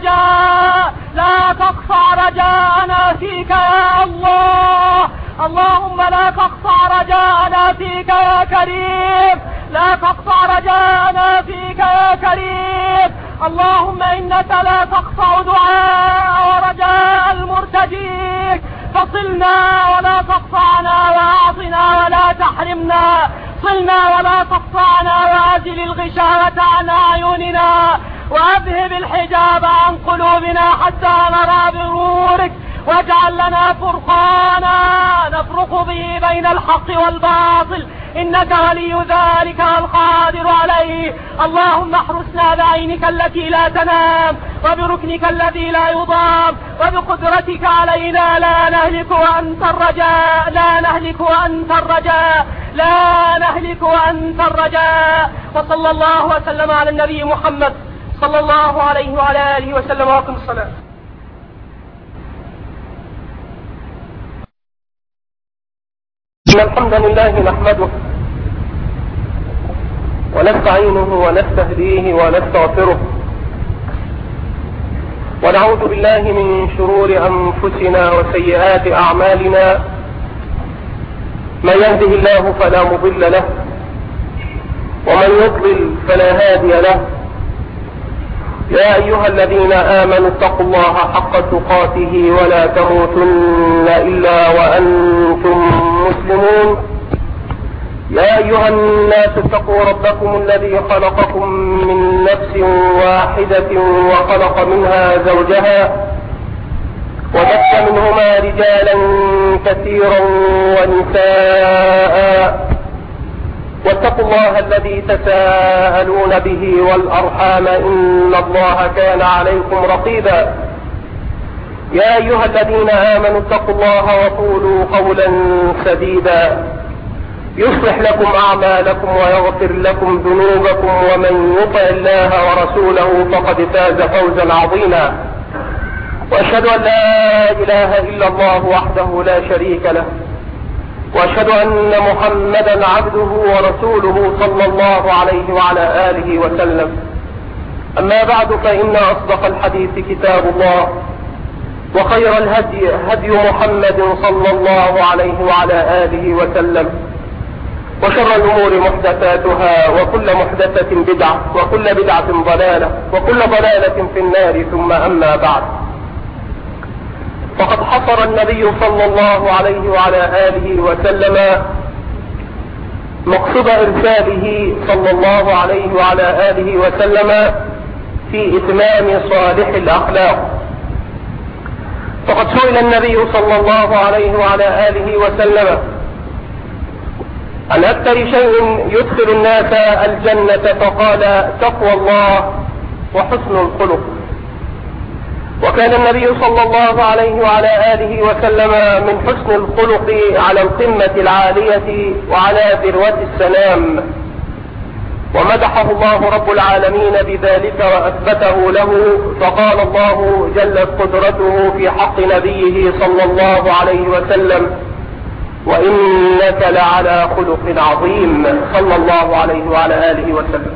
الرجاء. لا تقطع رجاءنا فيك يا الله. اللهم لا تقطع رجاءنا فيك يا كريم. لا تقطع رجاءنا فيك يا كريم. اللهم إنك لا تقطع دعاء ورجاء المرتجيك. فصلنا ولا تقطعنا وأعطنا ولا تحرمنا. صلنا ولا تقطعنا وأزل الغشاوة عن أعيننا وأذهب الحجاب عن قلوبنا حتى نرى بنورك. واجعل لنا فرقانا نفرق به بين الحق والباطل، إنك ولي ذلك والقادر عليه. اللهم احرسنا بعينك التي لا تنام وبركنك الذي لا يضام وبقدرتك علينا لا نهلك وأنت الرجاء. لا نهلك وأنت الرجاء. لا نهلك وأنت الرجاء. وصلى الله وسلم على النبي محمد صلى الله عليه وعلى آله وسلم. وأقم الصلاة. إن الحمد لله نحمده ونستعينه ونستهديه ونستغفره، ونعوذ بالله من شرور أنفسنا وسيئات أعمالنا. من يهده الله فلا مضل له، ومن يضلل فلا هادي له. يا أيها الذين آمنوا اتقوا الله حق تقاته ولا تموتن إلا وأنتم مسلمون. يا أيها الناس اتقوا ربكم الذي خلقكم من نفس واحدة وخلق منها زوجها وبث منهما رجالا كثيرا ونساء. واتقوا الله الذي تساءلون به والأرحام إن الله كان عليكم رقيبا. يا أيها الذين آمنوا اتقوا الله وقولوا قولا سديدا يصلح لكم أعمالكم ويغفر لكم ذنوبكم، ومن يطع الله ورسوله فقد فاز فوزا عظيما. وأشهد أن لا إله إلا الله وحده لا شريك له، وأشهد أن محمدا عبده ورسوله صلى الله عليه وعلى آله وسلم. أما بعد، فإن أصدق الحديث كتاب الله، وخير الهدي هدي محمد صلى الله عليه وعلى آله وسلم، وشر الأمور محدثاتها، وكل محدثة بدعة، وكل بدعة ضلالة، وكل ضلالة في النار. ثم أما بعد، فقد حصر النبي صلى الله عليه وعلى آله وسلم مقصد إرساله صلى الله عليه وعلى آله وسلم في إتمام صالح الأخلاق. فقد سئل النبي صلى الله عليه وعلى آله وسلم عن أكثر شيء يدخل الناس الجنة، فقال: تقوى الله وحسن الخلق. وكان النبي صلى الله عليه وعلى آله وسلم من حسن الخلق على القمة العالية وعلى ذروة السلام، ومدحه الله رب العالمين بذلك وأثبته له، فقال الله جلت قدرته في حق نبيه صلى الله عليه وسلم: وإنك لعلى خلق عظيم، صلى الله عليه وعلى آله وسلم.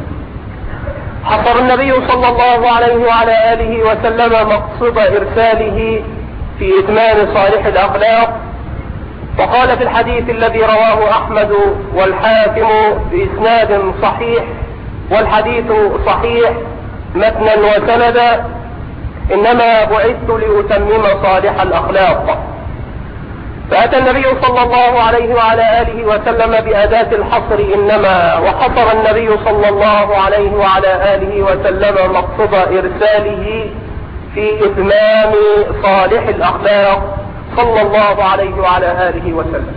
حصر النبي صلى الله عليه وعلى آله وسلم مقصد إرساله في إتمام صالح الأخلاق، وقال في الحديث الذي رواه أحمد والحاكم بإسناد صحيح، والحديث صحيح متنا وسندا: إنما بعثت لأتمم صالح الأخلاق. فأتى النبي صلى الله عليه وعلى آله وسلم بأداة الحصر إنما، وحصر النبي صلى الله عليه وعلى آله وسلم مقصد إرساله في إتمام صالح الأخلاق صلى الله عليه وعلى آله وسلم.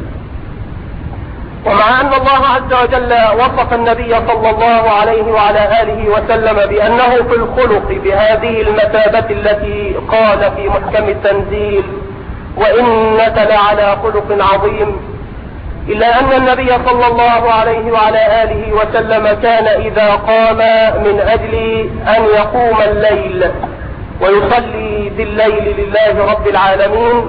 ومع أن الله عز وجل وصف النبي صلى الله عليه وعلى آله وسلم بأنه في الخلق بهذه المثابة التي قال في محكم التنزيل: وإنك لعلى خلق عظيم، إلا أن النبي صلى الله عليه وعلى آله وسلم كان إذا قام من أجل أن يقوم الليل ويصلي بالليل لله رب العالمين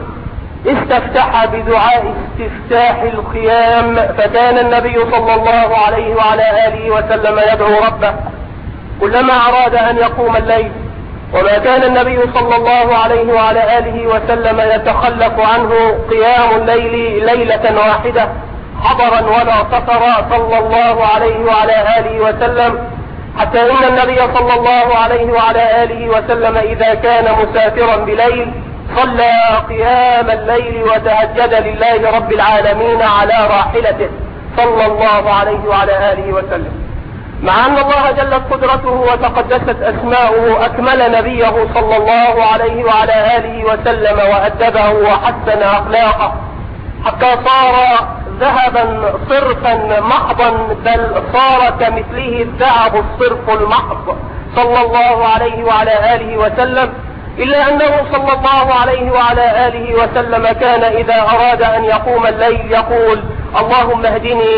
استفتح بدعاء استفتاح القيام، فكان النبي صلى الله عليه وعلى آله وسلم يدعو ربه كلما أراد أن يقوم الليل. وما كان النبي صلى الله عليه وعلى آله وسلم يتخلف عنه قيام الليل ليلة واحدة حضرا ولا سفرا صلى الله عليه وعلى آله وسلم، حتى إن النبي صلى الله عليه وعلى آله وسلم إذا كان مسافرا بليل صلى قيام الليل وتهجد لله رب العالمين على راحلته صلى الله عليه وعلى آله وسلم. مع أن الله جلت قدرته وتقدست أسماؤه أكمل نبيه صلى الله عليه وعلى آله وسلم وأدبه وحسن أخلاقه حتى صار ذهبا صرفا محضا، بل صار كمثله الذهب الصرف المحض صلى الله عليه وعلى آله وسلم، إلا أنه صلى الله عليه وعلى آله وسلم كان إذا أراد أن يقوم الليل يقول: اللهم اهدني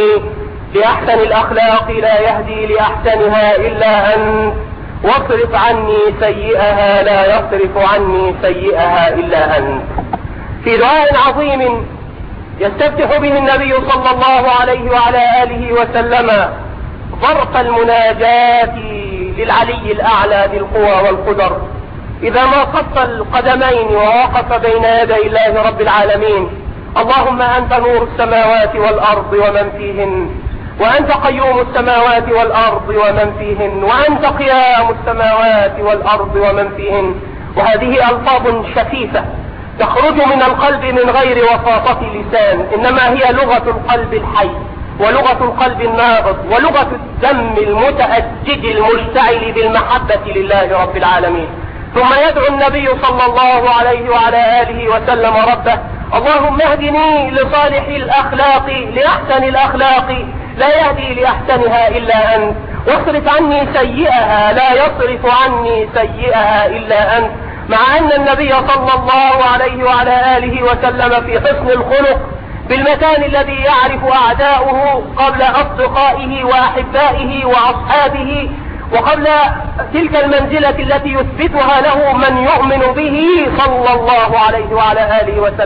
لأحسن الأخلاق لا يهدي لأحسنها إلا أنت، واصرف عني سيئها لا يصرف عني سيئها إلا أنت. في دعاء عظيم يستفتح به النبي صلى الله عليه وعلى آله وسلم ظرف المناجاة للعلي الأعلى بالقوى والقدر، إذا ما صف القدمين ووقف بين يدي الله رب العالمين: اللهم أنت نور السماوات والأرض ومن فيهن، وأنت قيوم السماوات والأرض ومن فيهن، وأنت قيام السماوات والأرض ومن فيهن. وهذه ألفاظ شفيفة تخرج من القلب من غير وساطة لسان، إنما هي لغة القلب الحي ولغة القلب النابض ولغة الدم المتأجج المشتعل بالمحبة لله رب العالمين. ثم يدعو النبي صلى الله عليه وعلى آله وسلم ربه: اللهم اهدني لصالح الأخلاق لأحسن الأخلاق لا يهدي لأحسنها إلا أنت، واصرف عني سيئها لا يصرف عني سيئها إلا أنت. مع أن النبي صلى الله عليه وعلى آله وسلم في حسن الخلق بالمكان الذي يعرف أعداؤه قبل أصدقائه وأحبائه وأصحابه، وقبل تلك المنزلة التي يثبتها له من يؤمن به صلى الله عليه وعلى آله وسلم.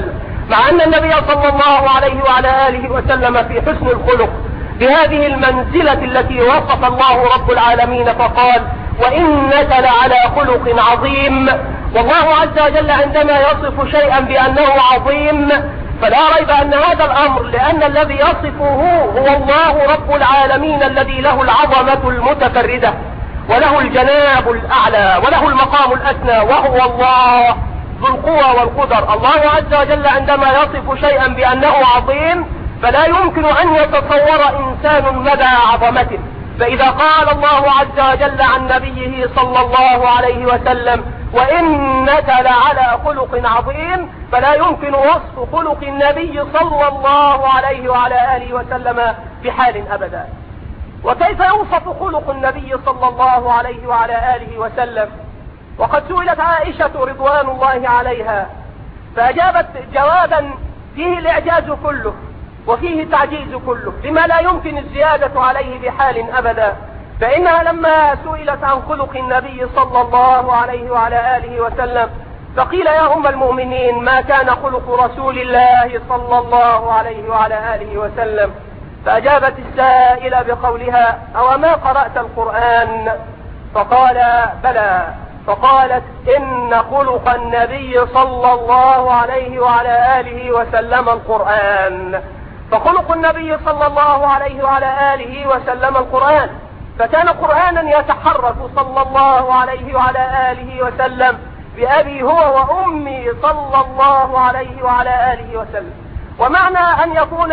مع أن النبي صلى الله عليه وعلى آله وسلم في حسن الخلق بهذه المنزلة التي وصف الله رب العالمين فقال: وإنك لعلى خلق عظيم. والله عز وجل عندما يصف شيئا بأنه عظيم فلا ريب أن هذا الأمر، لأن الذي يصفه هو الله رب العالمين الذي له العظمة المتفردة وله الجناب الأعلى وله المقام الأسنى، وهو الله ذو القوى والقدر. الله عز وجل عندما يصف شيئا بأنه عظيم فلا يمكن أن يتصور إنسان مدى عظمته. فإذا قال الله عز وجل عن نبيه صلى الله عليه وسلم: وإنك لعلى خلق عظيم، فلا يمكن وصف خلق النبي صلى الله عليه وعلى آله وسلم بحال أبدا. وكيف يوصف خلق النبي صلى الله عليه وعلى آله وسلم؟ وقد سئلت عائشة رضوان الله عليها فأجابت جوابا فيه الإعجاز كله وفيه التعجيز كله، لما لا يمكن الزيادة عليه بحال أبدا. فإنها لما سئلت عن خلق النبي صلى الله عليه وعلى آله وسلم فقيل: يا أم المؤمنين، ما كان خلق رسول الله صلى الله عليه وعلى آله وسلم؟ فأجابت السائلة بقولها: أو ما قرأت القرآن؟ فقال: بلى. فقالت: إن خلق النبي صلى الله عليه وعلى آله وسلم القرآن. فخلق النبي صلى الله عليه وعلى آله وسلم القرآن، فكان قرآنا يتحرك صلى الله عليه وعلى آله وسلم بأبي هو وأمي صلى الله عليه وعلى آله وسلم. ومعنى أن يكون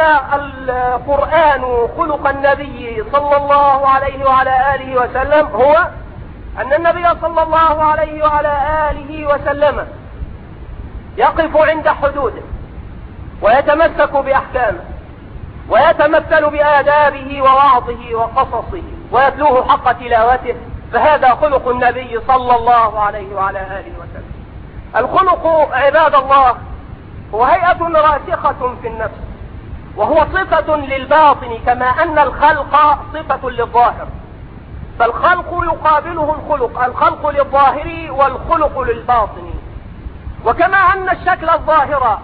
القرآن خلق النبي صلى الله عليه وعلى آله وسلم هو أن النبي صلى الله عليه وعلى آله وسلم يقف عند حدوده ويتمسك بأحكامه ويتمثل بآدابه ووعظه وقصصه ويتلوه حق تلاوته، فهذا خلق النبي صلى الله عليه وعلى آله وسلم. الخلق عباد الله هو هيئة راسخة في النفس، وهو صفة للباطن كما أن الخلق صفة للظاهر، فالخلق يقابله الخلق، الخلق للظاهر والخلق للباطن. وكما أن الشكل الظاهر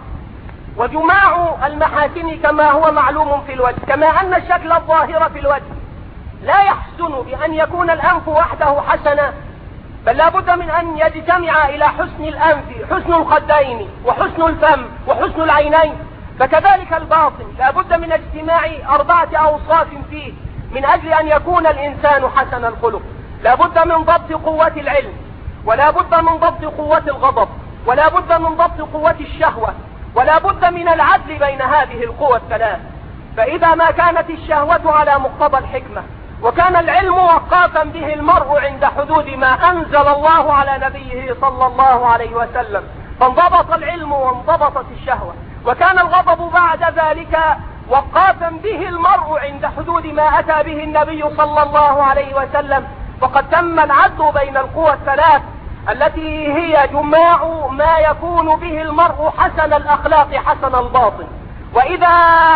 وجماع المحاسن كما هو معلوم في الوجه، كما أن الشكل الظاهر في الوجه لا يحسن بأن يكون الأنف وحده حسنا، بل لا بد من أن يجتمع إلى حسن الأنف حسن الخدين وحسن الفم وحسن العينين، فكذلك الباطن لا بد من اجتماع أربعة أوصاف فيه من أجل أن يكون الإنسان حسن الخلق. لا بد من ضبط قوة العلم، ولا بد من ضبط قوة الغضب، ولا بد من ضبط قوة الشهوة، ولا بد من العدل بين هذه القوى الثلاث. فإذا ما كانت الشهوة على مقتضى الحكمة وكان العلم وقافا به المرء عند حدود ما أنزل الله على نبيه صلى الله عليه وسلم، فانضبط العلم وانضبطت الشهوة، وكان الغضب بعد ذلك وقافا به المرء عند حدود ما أتى به النبي صلى الله عليه وسلم، فقد تم العدل بين القوى الثلاث التي هي جماع ما يكون به المرء حسن الأخلاق حسن الباطن. وإذا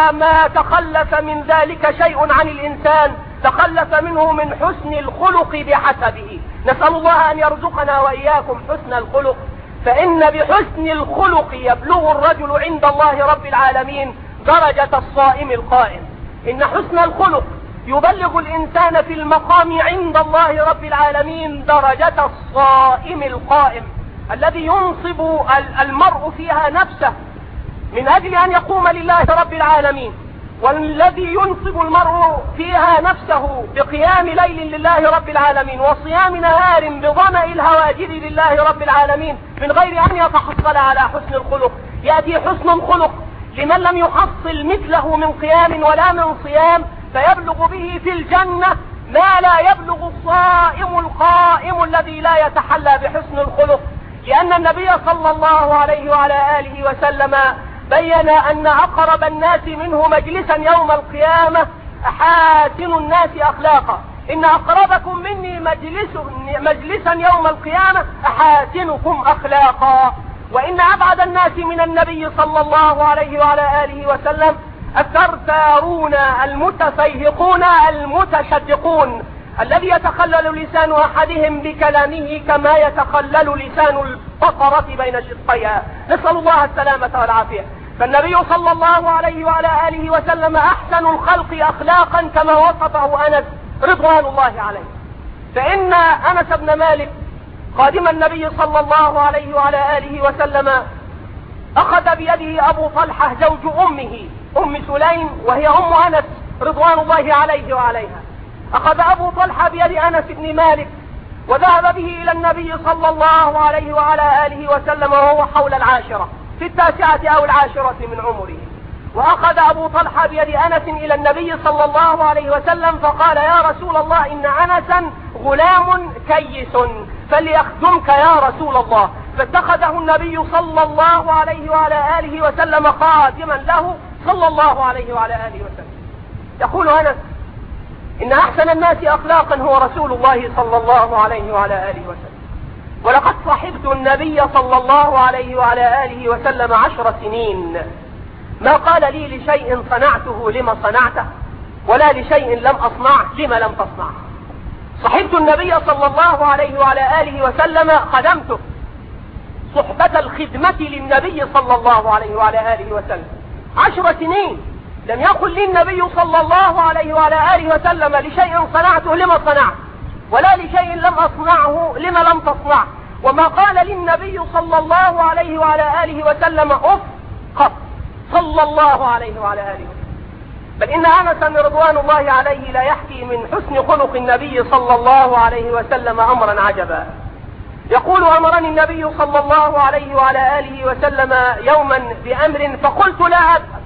ما تخلف من ذلك شيء عن الإنسان تخلف منه من حسن الخلق بحسبه. نسأل الله أن يرزقنا وإياكم حسن الخلق، فإن بحسن الخلق يبلغ الرجل عند الله رب العالمين درجة الصائم القائم. إن حسن الخلق يبلغ الإنسان في المقام عند الله رب العالمين درجة الصائم القائم، الذي ينصب المرء فيها نفسه من أجل أن يقوم لله رب العالمين، والذي ينصب المرء فيها نفسه بقيام ليل لله رب العالمين وصيام نهار بظمأ الهواجر لله رب العالمين من غير أن يتحصل على حسن الخلق. يأتي حسن الخلق لمن لم يحصل مثله من قيام ولا من صيام، فيبلغ به في الجنة ما لا يبلغ الصائم القائم الذي لا يتحلى بحسن الخلق. لأن النبي صلى الله عليه وعلى آله وسلم بين أن أقرب الناس منه مجلسا يوم القيامة أحاسن الناس أخلاقا. إن أقربكم مني مجلس مجلسا يوم القيامة أحاسنكم أخلاقا. وإن أبعد الناس من النبي صلى الله عليه وعلى آله وسلم الثرثارون المتفيهقون المتشدقون، الذي يتخلل لسان أحدهم بكلامه كما يتخلل لسان البقرة بين شقيها. نسأل الله السلامة والعافية. فالنبي صلى الله عليه وعلى آله وسلم أحسن الخلق أخلاقا كما وصفه أنس رضوان الله عليه. فإن أنس بن مالك قادم النبي صلى الله عليه وعلى آله وسلم أخذ بيده أبو طلحة زوج أمه أم سليم وهي أم أنس رضوان الله عليه وعليها. أخذ أبو طلحة بيد أنس بن مالك وذهب به إلى النبي صلى الله عليه وعلى آله وسلم وهو حول العاشرة في التاسعة أو العاشرة من عمره. وأخذ أبو طلحة بيد أنس إلى النبي صلى الله عليه وسلم فقال: يا رسول الله إن أنسا غلام كيس فليخدمك يا رسول الله. فاتخذه النبي صلى الله عليه وعلى آله وسلم خادما له صلى الله عليه وعلى آله وسلم. يقول أنس: إن أحسن الناس أخلاقا هو رسول الله صلى الله عليه وعلى آله وسلم، ولقد صحبت النبي صلى الله عليه وعلى آله وسلم عشر سنين، ما قال لي لشيء صنعته لما صنعته، ولا لشيء لم أصنعه لما لم تصنعه. صحبت النبي صلى الله عليه وعلى آله وسلم، خدمته صحبة الخدمة للنبي صلى الله عليه وعلى آله وسلم عشر سنين. لم يقل لي النبي صلى الله عليه وعلى آله وسلم لشيء صنعته لما صنعت، ولا لشيء لم أصنعه لما لم تصنع. وما قال للنبي صلى الله عليه وعلى آله وسلم أف قط صلى الله عليه وعلى آله وسلم. بل إن أنسا رضوان الله عليه لا يحكي من حسن خلق النبي صلى الله عليه وسلم أمرا عجبا. يقول: أمرني النبي صلى الله عليه وعلى آله وسلم يوما بأمر فقلت لا أذهب.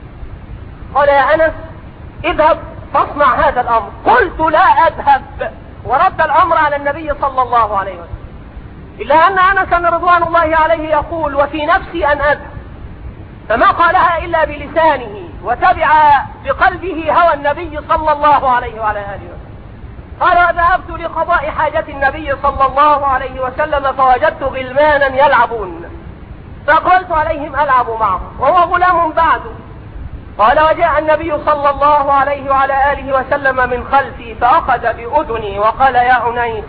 قال: يا أنس اذهب فاصنع هذا الأمر. قلت لا أذهب، ورد الأمر على النبي صلى الله عليه وسلم. إلا أن أنسا رضوان الله عليه يقول: وفي نفسي أن أذهب، فما قالها إلا بلسانه وتبع بقلبه هوى النبي صلى الله عليه وعلى آله وسلم. قال: ذهبت لقضاء حاجة النبي صلى الله عليه وسلم فوجدت غلمانا يلعبون، فأقبلت عليهم ألعب معهم وهو غلام بعد. قال: وجاء النبي صلى الله عليه وعلى آله وسلم من خلفي فأخذ بأذني وقال: يا أنيس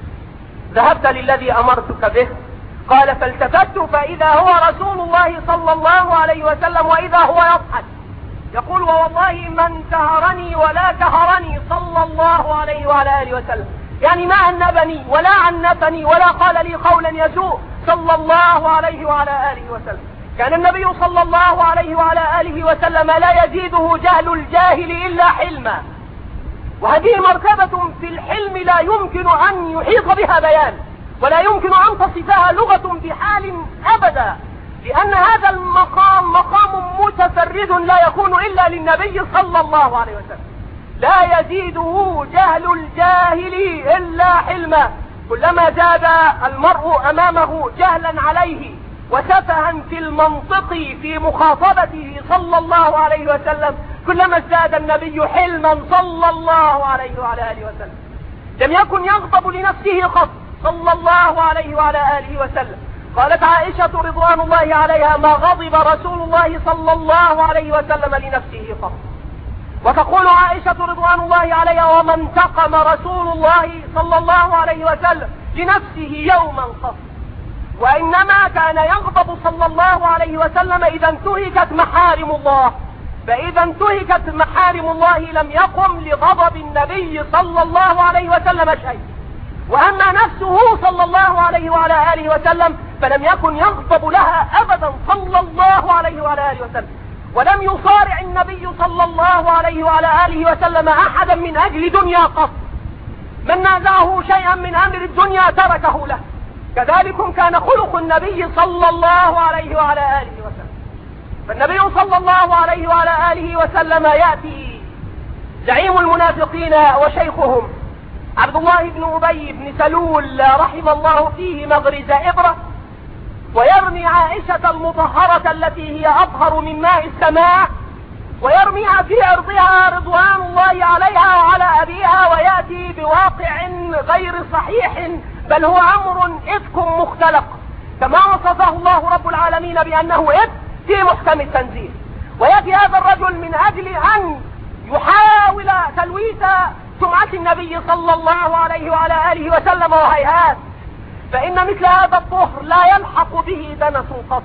ذهبت للذي أمرتك به؟ قال: فالتفت فإذا هو رسول الله صلى الله عليه وسلم وإذا هو يضحك يقول: ووالله ما انتهرني ولا كهرني صلى الله عليه وعلى آله وسلم. يعني ما أنبني ولا عنفني ولا قال لي قولا يسوء صلى الله عليه وعلى آله وسلم. كان النبي صلى الله عليه وعلى آله وسلم لا يزيده جهل الجاهل إلا حلما، وهذه مرتبة في الحلم لا يمكن أن يحيط بها بيان، ولا يمكن أن تصفها لغة بحال أبدا، لأن هذا المقام مقام متفرد لا يكون إلا للنبي صلى الله عليه وسلم. لا يزيده جهل الجاهل إلا حلما. كلما زاد المرء أمامه جهلا عليه وسفها في المنطق في مخاطبته صلى الله عليه وسلم كلما ازداد النبي حلما صلى الله عليه وعلى آله وسلم. لم يكن يغضب لنفسه قط صلى الله عليه وعلى آله وسلم. قالت عائشة رضوان الله عليها: ما غضب رسول الله صلى الله عليه وسلم لنفسه قط. وتقول عائشة رضوان الله عليها: وما انتقم رسول الله صلى الله عليه وسلم لنفسه يوما قط. وإنما كان يغضب صلى الله عليه وسلم إذا انتهكت محارم الله، فإذا انتهكت محارم الله لم يقم لغضب النبي صلى الله عليه وسلم شيء. وأما نفسه صلى الله عليه وعلى آله وسلم فلم يكن يغضب لها أبدا صلى الله عليه وعلى آله وسلم. ولم يصارع النبي صلى الله عليه وعلى آله وسلم أحدا من أجل دنيا قط. من نازعه شيئا من أمر الدنيا تركه له. كذلك كان خلق النبي صلى الله عليه وعلى آله وسلم. فالنبي صلى الله عليه وعلى آله وسلم يأتي زعيم المنافقين وشيخهم عبد الله بن أبي بن سلول رحم الله فيه مغرز إبرة، ويرمي عائشة المطهرة التي هي أطهر من ماء السماء، ويرميها في أرضها رضوان الله عليها وعلى أبيها، ويأتي بواقع غير صحيح بل هو أمر إفك مختلق كما وصفه الله رب العالمين بأنه إفك في محكم التنزيل. ويأتي هذا الرجل من أجل أن يحاول تلويث سمعة النبي صلى الله عليه وعلى آله وسلم، وهيهات، فإن مثل هذا الطهر لا يلحق به دنس قط،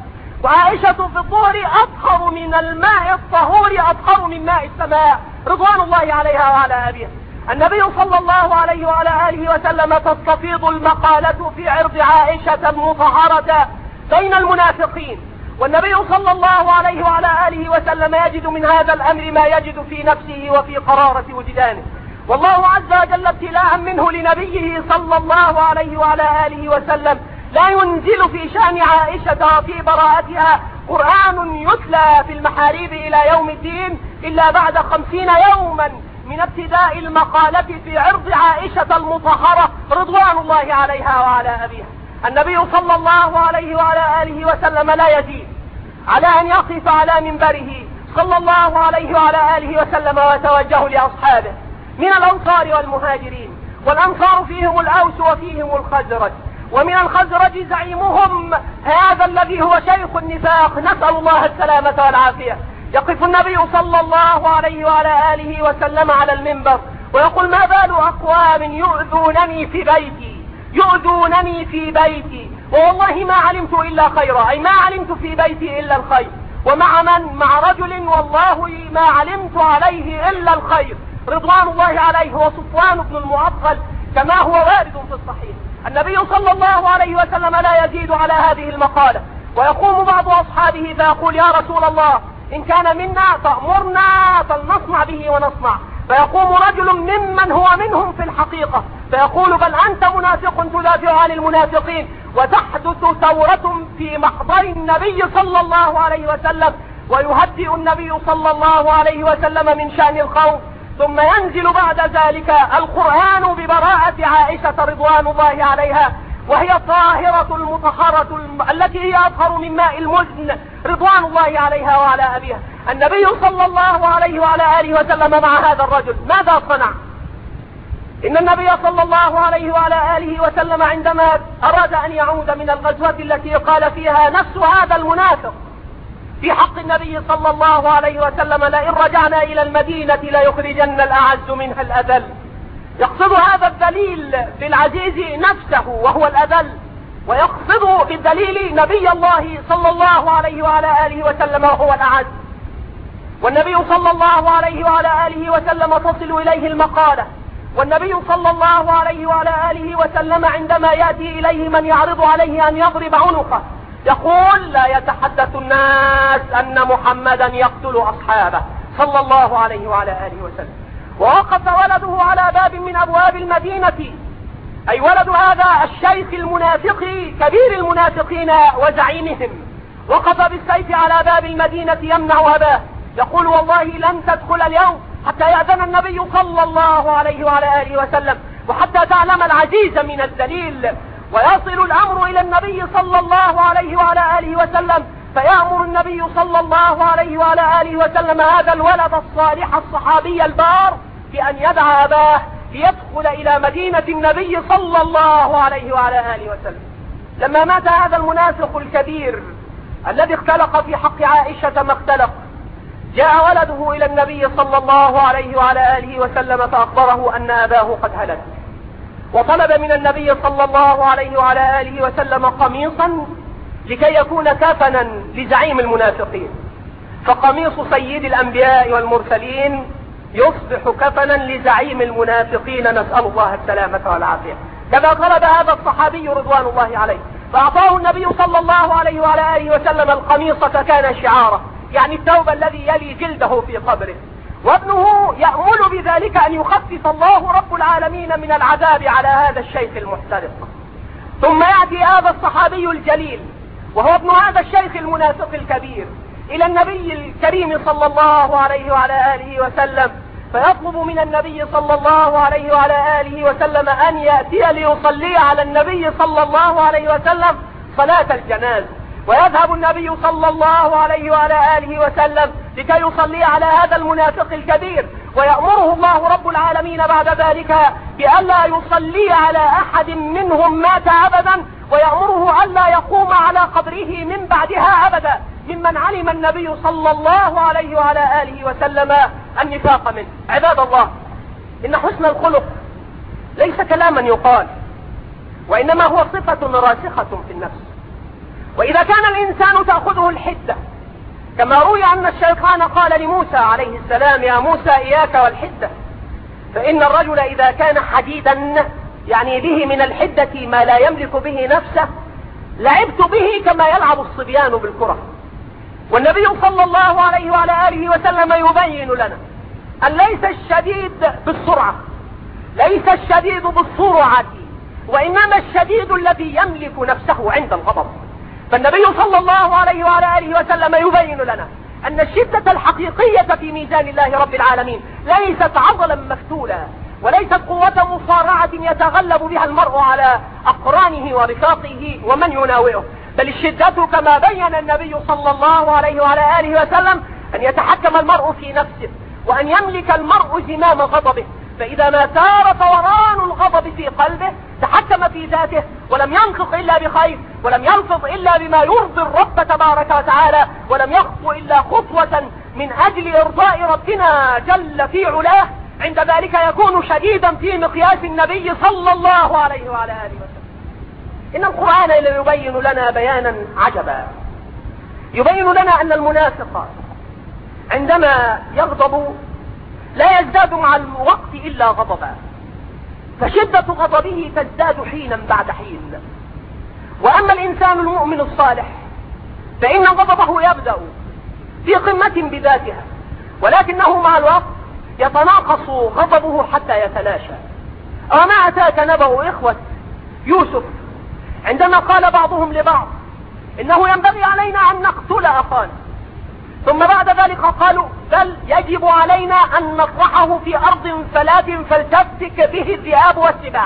وعائشة في الظهر أطهر من الماء الطهور، أطهر من ماء السماء، رضوان الله عليها وعلى أبيها. النبي صلى الله عليه وعلى آله وسلم تستفيض المقالة في عرض عائشة المطهرة بين المنافقين، والنبي صلى الله عليه وعلى آله وسلم يجد من هذا الأمر ما يجد في نفسه وفي قرارة وجدانه، والله عز وجل ابتلاء منه لنبيه صلى الله عليه وعلى آله وسلم لا ينزل في شأن عائشة وفي براءتها قرآن يتلى في المحاريب إلى يوم الدين إلا بعد خمسين يوما من ابتداء المقالة في عرض عائشة المطهرة رضوان الله عليها وعلى أبيها. النبي صلى الله عليه وعلى آله وسلم لا يزيد على أن يقف على منبره صلى الله عليه وعلى آله وسلم ويتوجه لأصحابه من الأنصار والمهاجرين، والأنصار فيهم الأوس وفيهم الخزرج، ومن الخزرج زعيمهم هذا الذي هو شيخ النفاق، نسأل الله السلامة والعافية. يقف النبي صلى الله عليه وعلى آله وسلم على المنبر ويقول: ما بال أقوام يؤذونني في بيتي يؤذونني في بيتي والله ما علمت إلا خيرا، أي ما علمت في بيتي إلا الخير، ومع من؟ مع رجل والله ما علمت عليه إلا الخير، رضوان الله عليه، وصفوان بن المعطل كما هو وارد في الصحيح. النبي صلى الله عليه وسلم لا يزيد على هذه المقالة، ويقوم بعض أصحابه فيقول: يا رسول الله إن كان منا فأمرنا فلنصنع به ونصنع. فيقوم رجل ممن هو منهم في الحقيقة فيقول: بل أنت منافق تدافع عن المنافقين. وتحدث ثورة في محضر النبي صلى الله عليه وسلم، ويهدئ النبي صلى الله عليه وسلم من شأن الخوف، ثم ينزل بعد ذلك القرآن ببراءة عائشة رضوان الله عليها، وهي الطاهرة المطهرة التي هي أطهر من ماء المزن رضوان الله عليها وعلى أبيها. النبي صلى الله عليه وعلى آله وسلم مع هذا الرجل ماذا صنع؟ إن النبي صلى الله عليه وعلى آله وسلم عندما أراد أن يعود من الغزوة التي قال فيها نفس هذا المنافق في حق النبي صلى الله عليه وسلم: لئن رجعنا إلى المدينة ليخرجن الأعز منها الأذل، يقصد هذا الدليل بالعزيز نفسه وهو الأذل، ويقصد بالدليل نبي الله صلى الله عليه وعلى آله وسلم وهو الأعز. والنبي صلى الله عليه وعلى آله وسلم تصل إليه المقالة، والنبي صلى الله عليه وعلى آله وسلم عندما يأتي إليه من يعرض عليه أن يضرب عنقه يقول: لا يتحدث الناس أن محمدا يقتل أصحابه صلى الله عليه وعلى آله وسلم. ووقف ولده على باب من أبواب المدينة، أي ولد هذا الشيخ المنافق كبير المنافقين وزعيمهم، وقف بالسيف على باب المدينة يمنع أباه، يقول: والله لن تدخل اليوم حتى يأذن النبي صلى الله عليه وعلى آله وسلم، وحتى تعلم العزيز من الدليل. ويصل الأمر إلى النبي صلى الله عليه وعلى آله وسلم، فيأمر النبي صلى الله عليه وعلى آله وسلم هذا الولد الصالح الصحابي البار بأن يدعى أباه ليدخل إلى مدينة النبي صلى الله عليه وعلى آله وسلم. لما مات هذا المنافق الكبير الذي اختلق في حق عائشة ما اختلق، جاء ولده إلى النبي صلى الله عليه وعلى آله وسلم فأخبره أن أباه قد هلك، وطلب من النبي صلى الله عليه وعلى آله وسلم قميصا لكي يكون كفنا لزعيم المنافقين، فقميص سيد الأنبياء والمرسلين يصبح كفنا لزعيم المنافقين، نسأل الله السلامة والعافية. كما طلب هذا الصحابي رضوان الله عليه، فأعطاه النبي صلى الله عليه وعلى آله وسلم القميص فكان شعاره، يعني الثوب الذي يلي جلده في قبره. وابنه يأمل بذلك أن يخفف الله رب العالمين من العذاب على هذا الشيخ المحترق. ثم يأتي هذا الصحابي الجليل وهو ابن هذا الشيخ المنافق الكبير إلى النبي الكريم صلى الله عليه وعلى آله وسلم، فيطلب من النبي صلى الله عليه وعلى آله وسلم أن يأتي ليصلي على النبي صلى الله عليه وسلم صلاة الجنازة. ويذهب النبي صلى الله عليه وعلى آله وسلم لكي يصلي على هذا المنافق الكبير، ويأمره الله رب العالمين بعد ذلك بألا يصلي على أحد منهم مات أبدا، ويأمره ألا يقوم على قبره من بعدها أبدا، ممن علم النبي صلى الله عليه وعلى آله وسلم النفاق منه. عباد الله، إن حسن الخلق ليس كلاما يقال، وإنما هو صفة راسخة في النفس. وإذا كان الإنسان تأخذه الحدة، كما روي أن الشيطان قال لموسى عليه السلام: يا موسى إياك والحدة، فإن الرجل إذا كان حديدا يعني به من الحدة ما لا يملك به نفسه لعبت به كما يلعب الصبيان بالكرة. والنبي صلى الله عليه وعلى آله وسلم يبين لنا أن ليس الشديد بالسرعة، ليس الشديد بالسرعة، وإنما الشديد الذي يملك نفسه عند الغضب. فالنبي صلى الله عليه وعلى آله وسلم يبين لنا أن الشدة الحقيقية في ميزان الله رب العالمين ليست عضلا مفتولا، وليست قوة مصارعة يتغلب بها المرء على أقرانه ورفاقه ومن يناوئه، بل الشدة كما بين النبي صلى الله عليه وعلى آله وسلم أن يتحكم المرء في نفسه، وأن يملك المرء زمام غضبه، فإذا ما سار فوران الغضب في قلبه تحكم في ذاته، ولم ينطق إلا بخير، ولم يلفظ إلا بما يرضي الرب تبارك وتعالى، ولم يخطو إلا خطوة من أجل إرضاء ربنا جل في علاه. عند ذلك يكون شديدا في مقياس النبي صلى الله عليه وعلى آله وسلم. إن القرآن يبين لنا بيانا عجبا، يبين لنا أن المنافق عندما يغضب لا يزداد مع الوقت إلا غضبا، فشدة غضبه تزداد حينا بعد حين. وأما الإنسان المؤمن الصالح فإن غضبه يبدأ في قمة بذاتها، ولكنه مع الوقت يتناقص غضبه حتى يتلاشى. وما أتاك نبأ إخوة يوسف عندما قال بعضهم لبعض إنه ينبغي علينا أن نقتل أخانا، ثم بعد ذلك قالوا بل يجب علينا أن نطرحه في أرض فلات فلتفتك به الذئاب والسباع.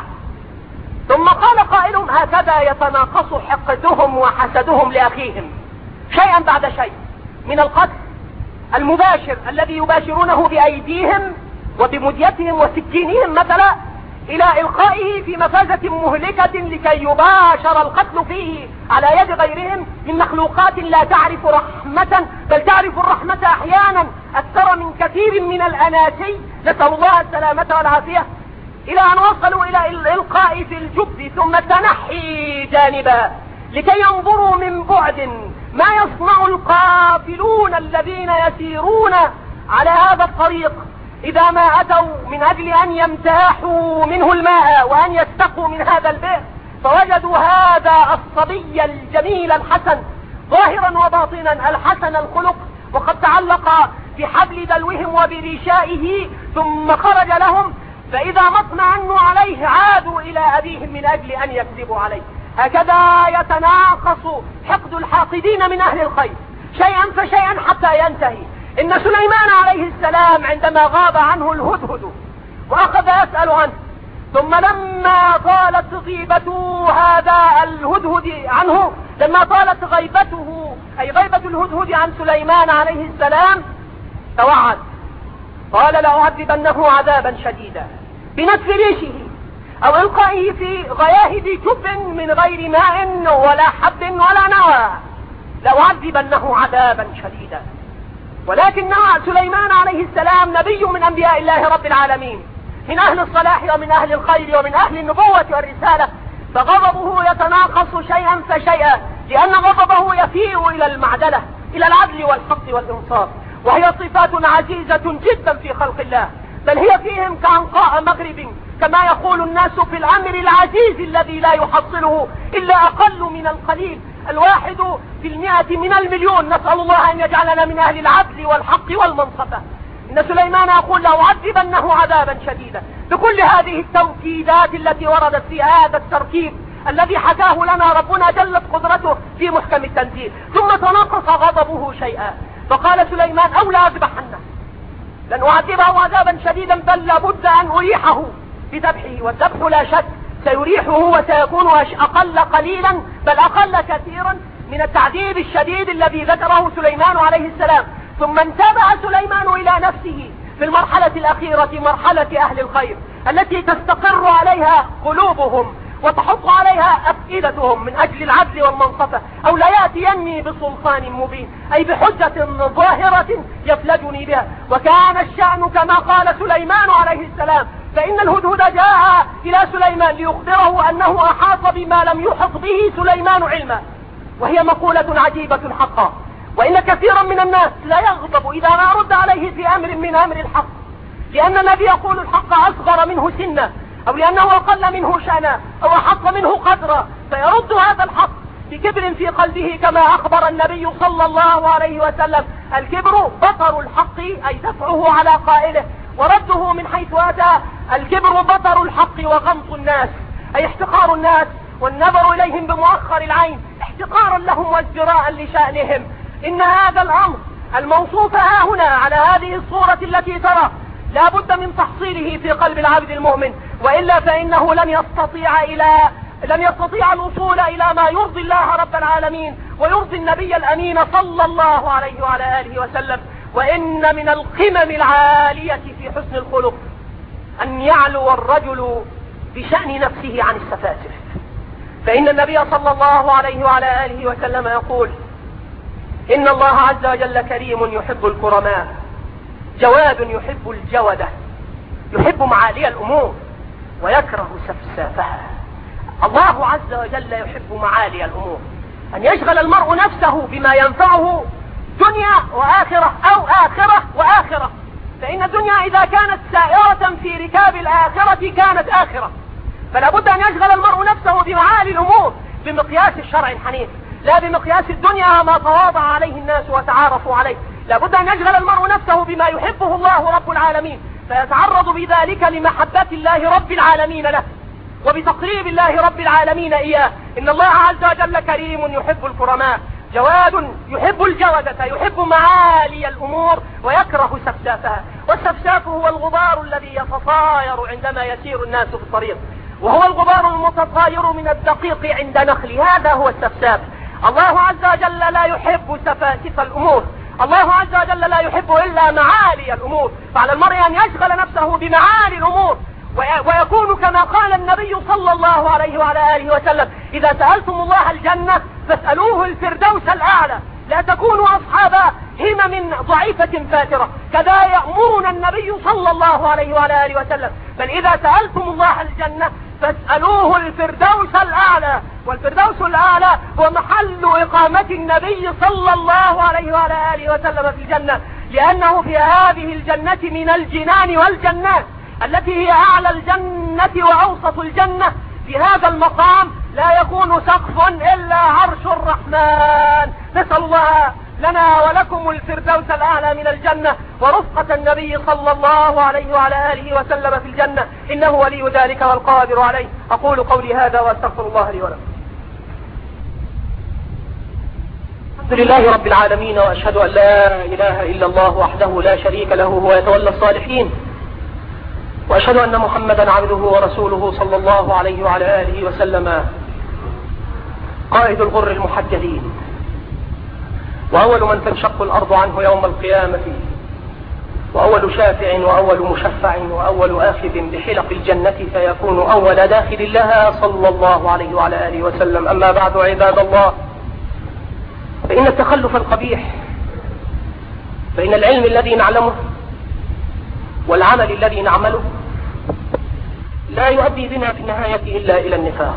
ثم قال قائلهم هكذا يتناقص حقدهم وحسدهم لأخيهم شيئا بعد شيء، من القتل المباشر الذي يباشرونه بأيديهم وبمديتهم وسكينهم مثلا، إلى إلقائه في مفازة مهلكة لكي يباشر القتل فيه على يد غيرهم من مخلوقات لا تعرف رحمة، بل تعرف الرحمة أحيانا أكثر من كثير من الأناسي، نسأل الله السلامة والعافية، إلى أن وصلوا إلى الإلقاء في الجب ثم التنحي جانبا لكي ينظروا من بعد ما يصنع القافلون الذين يسيرون على هذا الطريق إذا ما أتوا من أجل أن يمتاحوا منه الماء وأن يستقوا من هذا البئر، فوجدوا هذا الصبي الجميل الحسن ظاهرا وباطنا الحسن الخلق، وقد تعلق بحبل دلوهم وبريشائه ثم خرج لهم، فإذا ما اطمأنوا عليه عادوا إلى أبيهم من أجل أن يكذبوا عليه. هكذا يتناقص حقد الحاقدين من أهل الخير شيئا فشيئا حتى ينتهي. إن سليمان عليه السلام عندما غاب عنه الهدهد وأخذ يسأل عنه، ثم لما طالت غيبة هذا الهدهد عنه، لما طالت غيبته أي غيبة الهدهد عن سليمان عليه السلام، توعد قال لأعذبنه عذابا شديدا بنتف ريشه أو إلقائه في غياهب جب من غير ماء ولا حب ولا نوى، لأعذبنه عذابا شديدا. ولكن سليمان عليه السلام نبي من أنبياء الله رب العالمين، من أهل الصلاح ومن أهل الخير ومن أهل النبوة والرسالة، فغضبه يتناقص شيئا فشيئا، لأن غضبه يفيء إلى المعدلة، إلى العدل والحق والإنصاف، وهي صفات عزيزة جدا في خلق الله، بل هي فيهم كعنقاء مغرب، كما يقول الناس في الأمر العزيز الذي لا يحصله إلا أقل من القليل، الواحد في المئة من المليون. نسأل الله أن يجعلنا من أهل العدل والحق والمنصفة. إن سليمان يقول لأعذبنه عذابا شديدا، بكل هذه التوكيدات التي وردت في هذا التركيب الذي حكاه لنا ربنا جلت قدرته في محكم التنزيل. ثم تناقص غضبه شيئا فقال سليمان أو لا أذبحنه، لن أعذبه عذابا شديدا بل لابد أن أريحه بذبحه، والذبح لا شك سيريحه وسيكون أقل قليلا بل أقل كثيرا من التعذيب الشديد الذي ذكره سليمان عليه السلام. ثم انتبه سليمان إلى نفسه في المرحلة الأخيرة، مرحلة أهل الخير التي تستقر عليها قلوبهم وتحط عليها أفئدتهم من أجل العدل والمنصفة، أو لا يأتيني بسلطان مبين أي بحجة ظاهرة يفلجني بها. وكان الشأن كما قال سليمان عليه السلام، فإن الهدهد جاء إلى سليمان ليخبره أنه أحاط بما لم يحط به سليمان علما، وهي مقولة عجيبة حقا. وإن كثيرا من الناس لا يغضب إذا ما رد عليه في أمر من أمر الحق، لأن الذي يقول الحق أصغر منه سنا، أو لأنه أقل منه شأنا، أو أحط منه قدرا، فيرد هذا الحق بكبر في قلبه، كما أخبر النبي صلى الله عليه وسلم: الكبر بطر الحق، أي دفعه على قائله ورده من حيث أتى. الكبر بطر الحق وغمط الناس، أي احتقار الناس والنظر إليهم بمؤخر العين، احتقارا لهم وازدراء لشأنهم. إن هذا الأمر الموصوف ها هنا على هذه الصورة التي ترى لا بد من تحصيله في قلب العبد المؤمن، وإلا فإنه لن يستطيع إلى لن يستطيع الوصول إلى ما يرضي الله رب العالمين ويرضي النبي الأمين صلى الله عليه وعلى آله وسلم. وإن من القمم العالية في حسن الخلق أن يعلو الرجل بشأن نفسه عن السفاسف، فإن النبي صلى الله عليه وعلى آله وسلم يقول: إن الله عز وجل كريم يحب الكرماء، جواد يحب الجودة، يحب معالي الأمور ويكره سفسافها. الله عز وجل يحب معالي الأمور، أن يشغل المرء نفسه بما ينفعه دنيا وآخرة، أو آخرة وآخرة، فإن الدنيا إذا كانت سائرة في ركاب الآخرة كانت آخرة، فلا بد أن يشغل المرء نفسه بمعالي الأمور بمقياس الشرع الحنيف، لا بمقياس الدنيا ما تواضع عليه الناس وتعارفوا عليه. لا بد أن يشغل المرء نفسه بما يحبه الله رب العالمين، فيتعرض بذلك لمحبة الله رب العالمين له وبتقريب الله رب العالمين إياه. إن الله عز وجل كريم يحب الكرماء، جواد يحب الجودة، يحب معالي الأمور ويكره سفسافها. والسفساف هو الغبار الذي يتطاير عندما يسير الناس في الطريق، وهو الغبار المتطاير من الدقيق عند نخل، هذا هو السفساف. الله عز وجل لا يحب سفاسف الأمور، الله عز وجل لا يحب إلا معالي الأمور، فعلى المرء أن يشغل نفسه بمعالي الأمور، ويكون كما قال النبي صلى الله عليه وعلى آله وسلم: إذا سألتم الله الجنة فاسألوه الفردوس الأعلى، لا تكونوا أصحاب همم ضعيفة فاترة. كذا يأمرنا النبي صلى الله عليه وعلى آله وسلم: بل إذا سألتم الله الجنة فاسألوه الفردوس الأعلى. والفردوس الأعلى هو محل إقامة النبي صلى الله عليه وعلى آله وسلم في الجنة، لأنه في هذه الجنة من الجنان والجنات التي هي أعلى الجنة وأوسط الجنة. في هذا المقام لا يكون سقف إلا عرش الرحمن. نسأل الله لنا ولكم الفردوس الأعلى من الجنة ورفقة النبي صلى الله عليه وعلى آله وسلم في الجنة، إنه ولي ذلك والقادر عليه. أقول قولي هذا وأستغفر الله لي ولكم. الحمد لله رب العالمين، وأشهد أن لا إله إلا الله وحده لا شريك له، هو يتولى الصالحين، وأشهد أن محمدا عبده ورسوله صلى الله عليه وعلى آله وسلم، قائد الغر المحجلين، وأول من تنشق الأرض عنه يوم القيامة، وأول شافع وأول مشفع وأول آخذ بحلق الجنة، فيكون أول داخل لها صلى الله عليه وعلى آله وسلم. أما بعد، عباد الله، فإن التخلف القبيح بين العلم الذي نعلمه والعمل الذي نعمله لا يؤدي بنا في النهاية إلا إلى النفاق.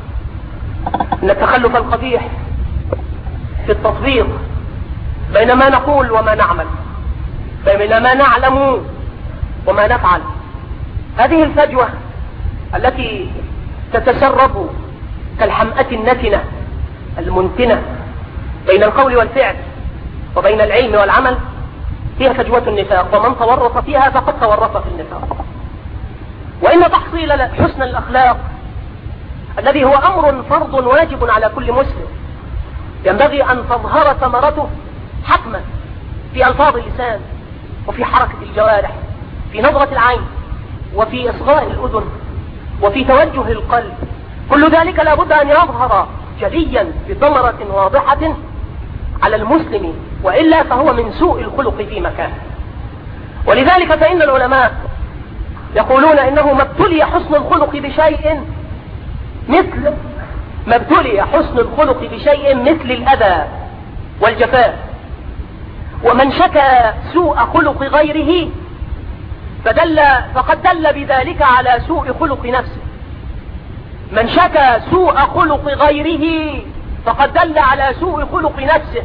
إن التخلف القبيح في التطبيق بين ما نقول وما نعمل، بين ما نعلم وما نفعل، هذه الفجوة التي تتسرب كالحمأة النتنة المنتنة بين القول والفعل وبين العلم والعمل، هي فجوة النفاق، ومن تورط فيها فقد تورط في النفاق. وإن تحصيل حسن الأخلاق الذي هو أمر فرض واجب على كل مسلم ينبغي أن تظهر ثمرته حتما في ألفاظ اللسان، وفي حركة الجوارح، في نظرة العين، وفي إصغاء الأذن، وفي توجه القلب. كل ذلك لا بد أن يظهر جليا بثمرة واضحة على المسلم، وإلا فهو من سوء الخلق في مكان. ولذلك فإن العلماء يقولون إنه ما ابتلي حسن الخلق بشيء مثل ما ابتلي حسن الخلق بشيء مثل الأذى والجفاء. ومن شكى سوء خلق غيره فدل فقد دل بذلك على سوء خلق نفسه. من شكى سوء خلق غيره فقد دل على سوء خلق نفسه،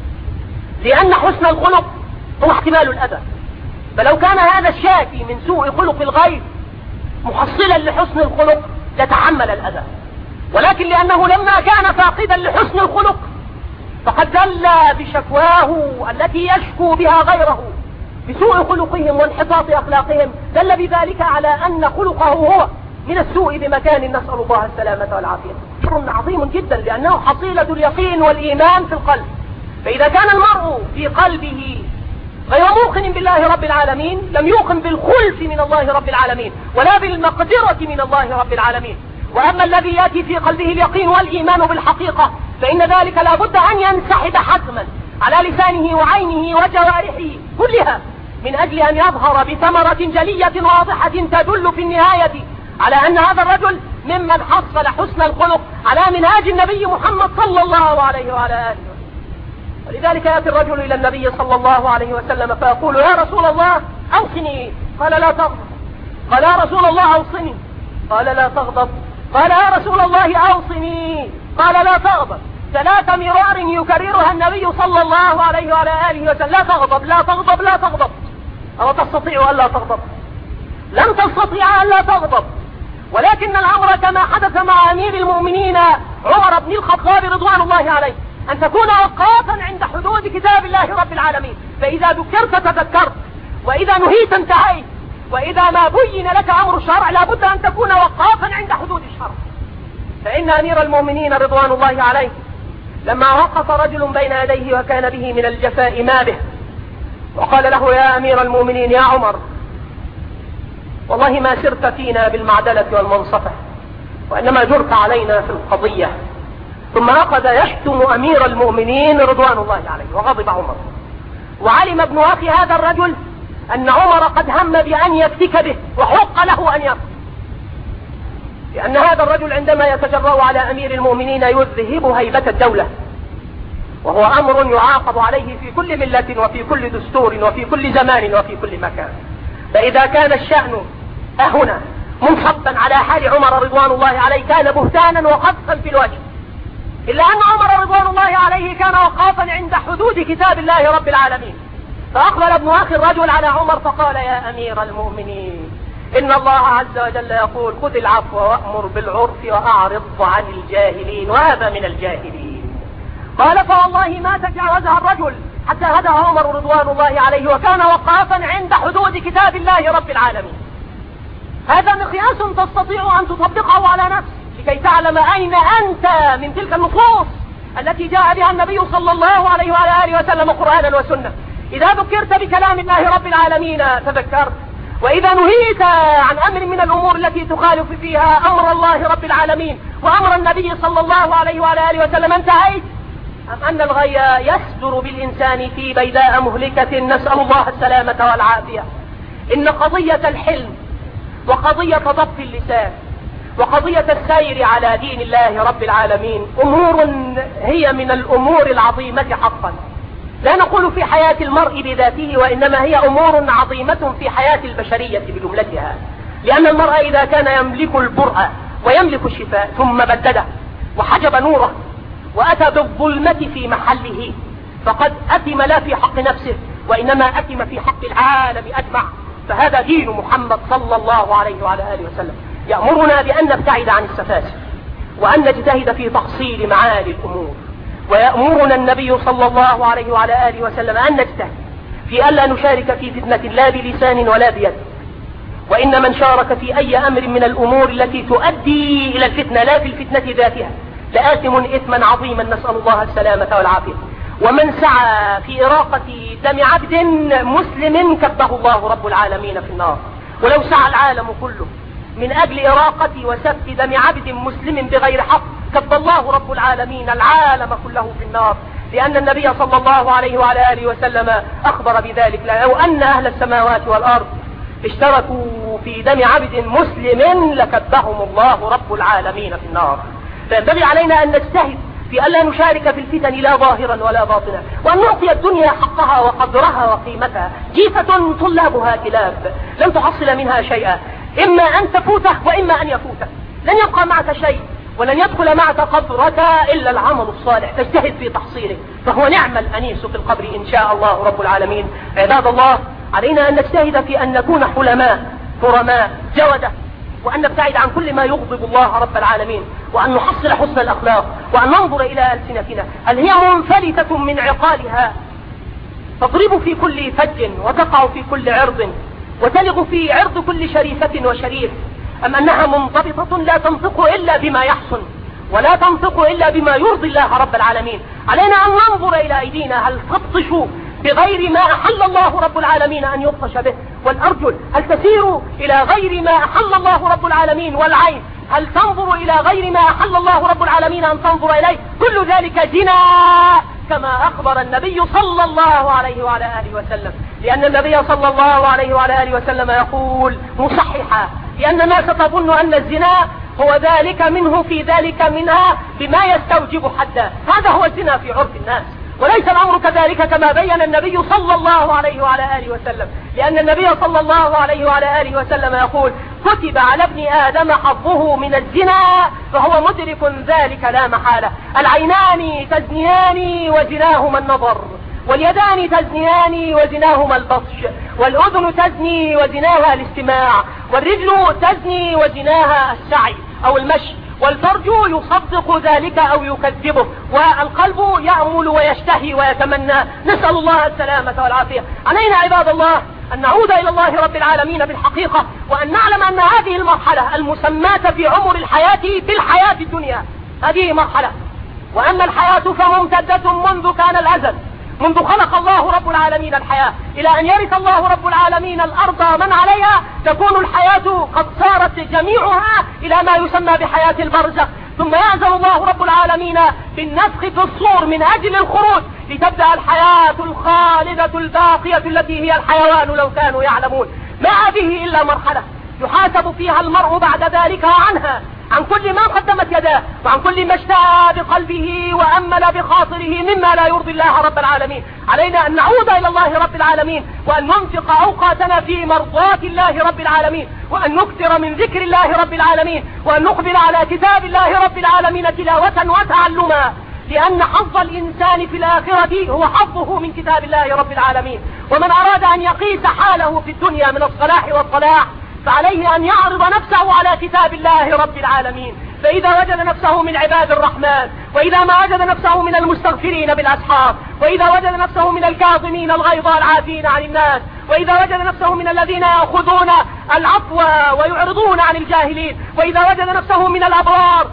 لأن حسن الخلق هو احتمال الأذى. فلو كان هذا الشاكي من سوء خلق الغير محصلا لحسن الخلق لتحمل الأذى، ولكن لأنه لما كان فاقدا لحسن الخلق فقد دل بشكواه التي يشكو بها غيره بسوء خلقهم وانحطاط أخلاقهم، دل بذلك على أن خلقه هو من السوء بمكان، نسأل الله السلامة والعافية. شر عظيم جدا، لأنه حصيلة اليقين والإيمان في القلب. فإذا كان المرء في قلبه غير موقن بالله رب العالمين لم يوقن بالخلف من الله رب العالمين ولا بالمقدرة من الله رب العالمين. وأما الذي يأتي في قلبه اليقين والإيمان بالحقيقة فإن ذلك لا بد أن ينسحب حتما على لسانه وعينه وجوارحه كلها من أجل أن يظهر بثمرة جلية واضحة تدل في النهاية على أن هذا الرجل ممن حصل حسن الخلق على منهاج النبي محمد صلى الله عليه وعلى آله وسلم. ولذلك يأتي الرجل إلى النبي صلى الله عليه وسلم فيقول: يا رسول الله أوصني. قال: لا تغضب. قال: يا رسول الله أوصني. قال: لا تغضب. قال: يا رسول الله أوصني. قال: لا تغضب. ثلاث مرار يكررها النبي صلى الله عليه وعلى آله وسلم: لا تغضب، لا تغضب، لا تغضب. أو تستطيع أن لا تغضب؟ لم تستطيع أن لا تغضب. ولكن الأمر كما حدث مع أمير المؤمنين عمر بن الخطاب رضوان الله عليه أن تكون وقافا عند حدود كتاب الله رب العالمين، فإذا ذكرت تذكرت، وإذا نهيت انتهيت، وإذا ما بين لك أمر الشرع لابد أن تكون وقافا عند حدود الشرع. فإن أمير المؤمنين رضوان الله عليه لما وقف رجل بين يديه وكان به من الجفاء ما به، وقال له: يا أمير المؤمنين يا عمر، والله ما سرت فينا بالمعدلة والمنصفة، وإنما جرت علينا في القضية. ثم أخذ يشتم أمير المؤمنين رضوان الله عليه، وغضب عمر. وعلم ابن أخي هذا الرجل أن عمر قد هم بأن يفتك به، وحق له أن يفتك، لأن هذا الرجل عندما يتجرأ على أمير المؤمنين يذهب هيبة الدولة، وهو أمر يعاقب عليه في كل ملة وفي كل دستور وفي كل زمان وفي كل مكان. فإذا كان الشأن هنا منصبا على حال عمر رضوان الله عليه كان بهتانا وقذفا في الوجه، إلا أن عمر رضوان الله عليه كان وقافا عند حدود كتاب الله رب العالمين. فأقبل ابن أخي الرجل على عمر فقال: يا أمير المؤمنين، إن الله عز وجل يقول: خذ العفو وأمر بالعرف وأعرض عن الجاهلين، وهذا من الجاهلين. قال: فوالله ما تجاوزها الرجل حتى هدى عمر رضوان الله عليه وكان وقافا عند حدود كتاب الله رب العالمين. هذا مقياس تستطيع أن تطبقه على نفسك لكي تعلم أين أنت من تلك النصوص التي جاء بها النبي صلى الله عليه وعلى آله وسلم قرآنا وسنة. إذا ذكرت بكلام الله رب العالمين تذكرت، وإذا نهيت عن أمر من الأمور التي تخالف فيها أمر الله رب العالمين وأمر النبي صلى الله عليه وعلى آله وسلم انتهيت. أم أن الغي يسدر بالإنسان في بيداء مهلكة، نسأل الله السلامة والعافية. إن قضية الحلم وقضية ضبط اللسان وقضية السير على دين الله رب العالمين أمور هي من الأمور العظيمة حقا، لا نقول في حياة المرء بذاته، وإنما هي أمور عظيمة في حياة البشرية بجملتها. لأن المرء إذا كان يملك البرء ويملك الشفاء ثم بدده وحجب نوره وأتى بالظلمة في محله فقد أثم لا في حق نفسه وإنما أثم في حق العالم أجمع. فهذا دين محمد صلى الله عليه وعلى آله وسلم، يأمرنا بأن نبتعد عن السفاسف وأن نجتهد في تحصيل معالي الأمور، ويأمرنا النبي صلى الله عليه وعلى آله وسلم أن نجتهد في ألا نشارك في فتنة لا بلسان ولا بيد. وإن من شارك في أي أمر من الأمور التي تؤدي إلى الفتنة لا في الفتنة ذاتها لآثم إثما عظيما، نسأل الله السلامة والعافية. ومن سعى في إراقة دم عبد مسلم كبه الله رب العالمين في النار. ولو سعى العالم كله من أجل إراقة وسفك دم عبد مسلم بغير حق كب الله رب العالمين العالم كله في النار، لأن النبي صلى الله عليه وعلى آله وسلم أخبر بذلك: لو أن أهل السماوات والأرض اشتركوا في دم عبد مسلم لكبهم الله رب العالمين في النار. فينبغي علينا أن نجتهد في ألا نشارك في الفتن لا ظاهرا ولا باطنا، وأن نعطي الدنيا حقها وقدرها وقيمتها. جيفة طلابها كلاب لن تحصل منها شيئا، إما أن تفوته وإما أن يفوته، لن يبقى معك شيء ولن يدخل معك قبرك إلا العمل الصالح تجتهد في تحصيله، فهو نعم الأنيس في القبر إن شاء الله رب العالمين. عباد الله، علينا أن نجتهد في أن نكون حلماء كرماء جودة، وأن نبتعد عن كل ما يغضب الله رب العالمين، وأن نحصل حسن الأخلاق، وأن ننظر إلى ألسنتنا هل هي منفلتة من عقالها تضرب في كل فج وتقع في كل عرض وتلغ في عرض كل شريفة وشريف، أم أنها منضبطة لا تنطق إلا بما يحسن ولا تنطق إلا بما يرضي الله رب العالمين. علينا أن ننظر إلى أيدينا هل تبطش بغير ما أحل الله رب العالمين أن يبطش به، والأرجل هل تسير إلى غير ما أحل الله رب العالمين، والعين هل تنظر إلى غير ما أحل الله رب العالمين أن تنظر إليه. كل ذلك زنا كما أخبر النبي صلى الله عليه وعلى آله وسلم، لأن النبي صلى الله عليه وعلى آله وسلم يقول مصححا لأن الناس تظن أن الزنا هو ذلك منه في ذلك منها بما يستوجب حدا، هذا هو الزنا في عرف الناس، وليس الأمر كذلك كما بين النبي صلى الله عليه وعلى آله وسلم، لأن النبي صلى الله عليه وعلى آله وسلم يقول كتب على ابن آدم حظه من الزنا فهو مدرك ذلك لا محالة. العينان تزنيان وزناهما النظر، واليدان تزنيان وزناهما البطش، والأذن تزني وزناها الاستماع، والرجل تزني وزناها السعي أو المشي، والفرج يصدق ذلك أو يكذبه، والقلب يأمل ويشتهي ويتمنى. نسأل الله السلامة والعافية. علينا عباد الله أن نعود إلى الله رب العالمين بالحقيقة، وأن نعلم أن هذه المرحلة المسماة في عمر الحياة في الحياة الدنيا هذه مرحلة، وأن الحياة فممتدة منذ كان الأزل، منذ خلق الله رب العالمين الحياة إلى أن يرث الله رب العالمين الأرض من عليها، تكون الحياة قد صارت جميعها إلى ما يسمى بحياة البرزخ، ثم يأذن الله رب العالمين بالنفخ في الصور من أجل الخروج لتبدأ الحياة الخالدة الباقية التي هي الحيوان لو كانوا يعلمون. ما هذه إلا مرحلة يحاسب فيها المرء بعد ذلك عنها، عن كل ما قدمت يداه، وعن كل ما اشتهى بقلبه وأمل بخاطره مما لا يرضي الله رب العالمين. علينا أن نعود إلى الله رب العالمين، وأن ننفق أوقاتنا في مرضاة الله رب العالمين، وأن نكثر من ذكر الله رب العالمين، وأن نقبل على كتاب الله رب العالمين تلاوة وتعلما، لأن حظ الإنسان في الآخرة هو حظه من كتاب الله رب العالمين. ومن أراد أن يقيس حاله في الدنيا من الصلاح والصلاح فعليه أن يعرض نفسه على كتاب الله رب العالمين، فإذا وجد نفسه من عباد الرحمن، وإذا ما وجد نفسه من المستغفرين بالأسحار، وإذا وجد نفسه من الكاظمين الغيظ العافين عن الناس، وإذا وجد نفسه من الذين يأخذون العفو ويعرضون عن الجاهلين، وإذا وجد نفسه من الأبرار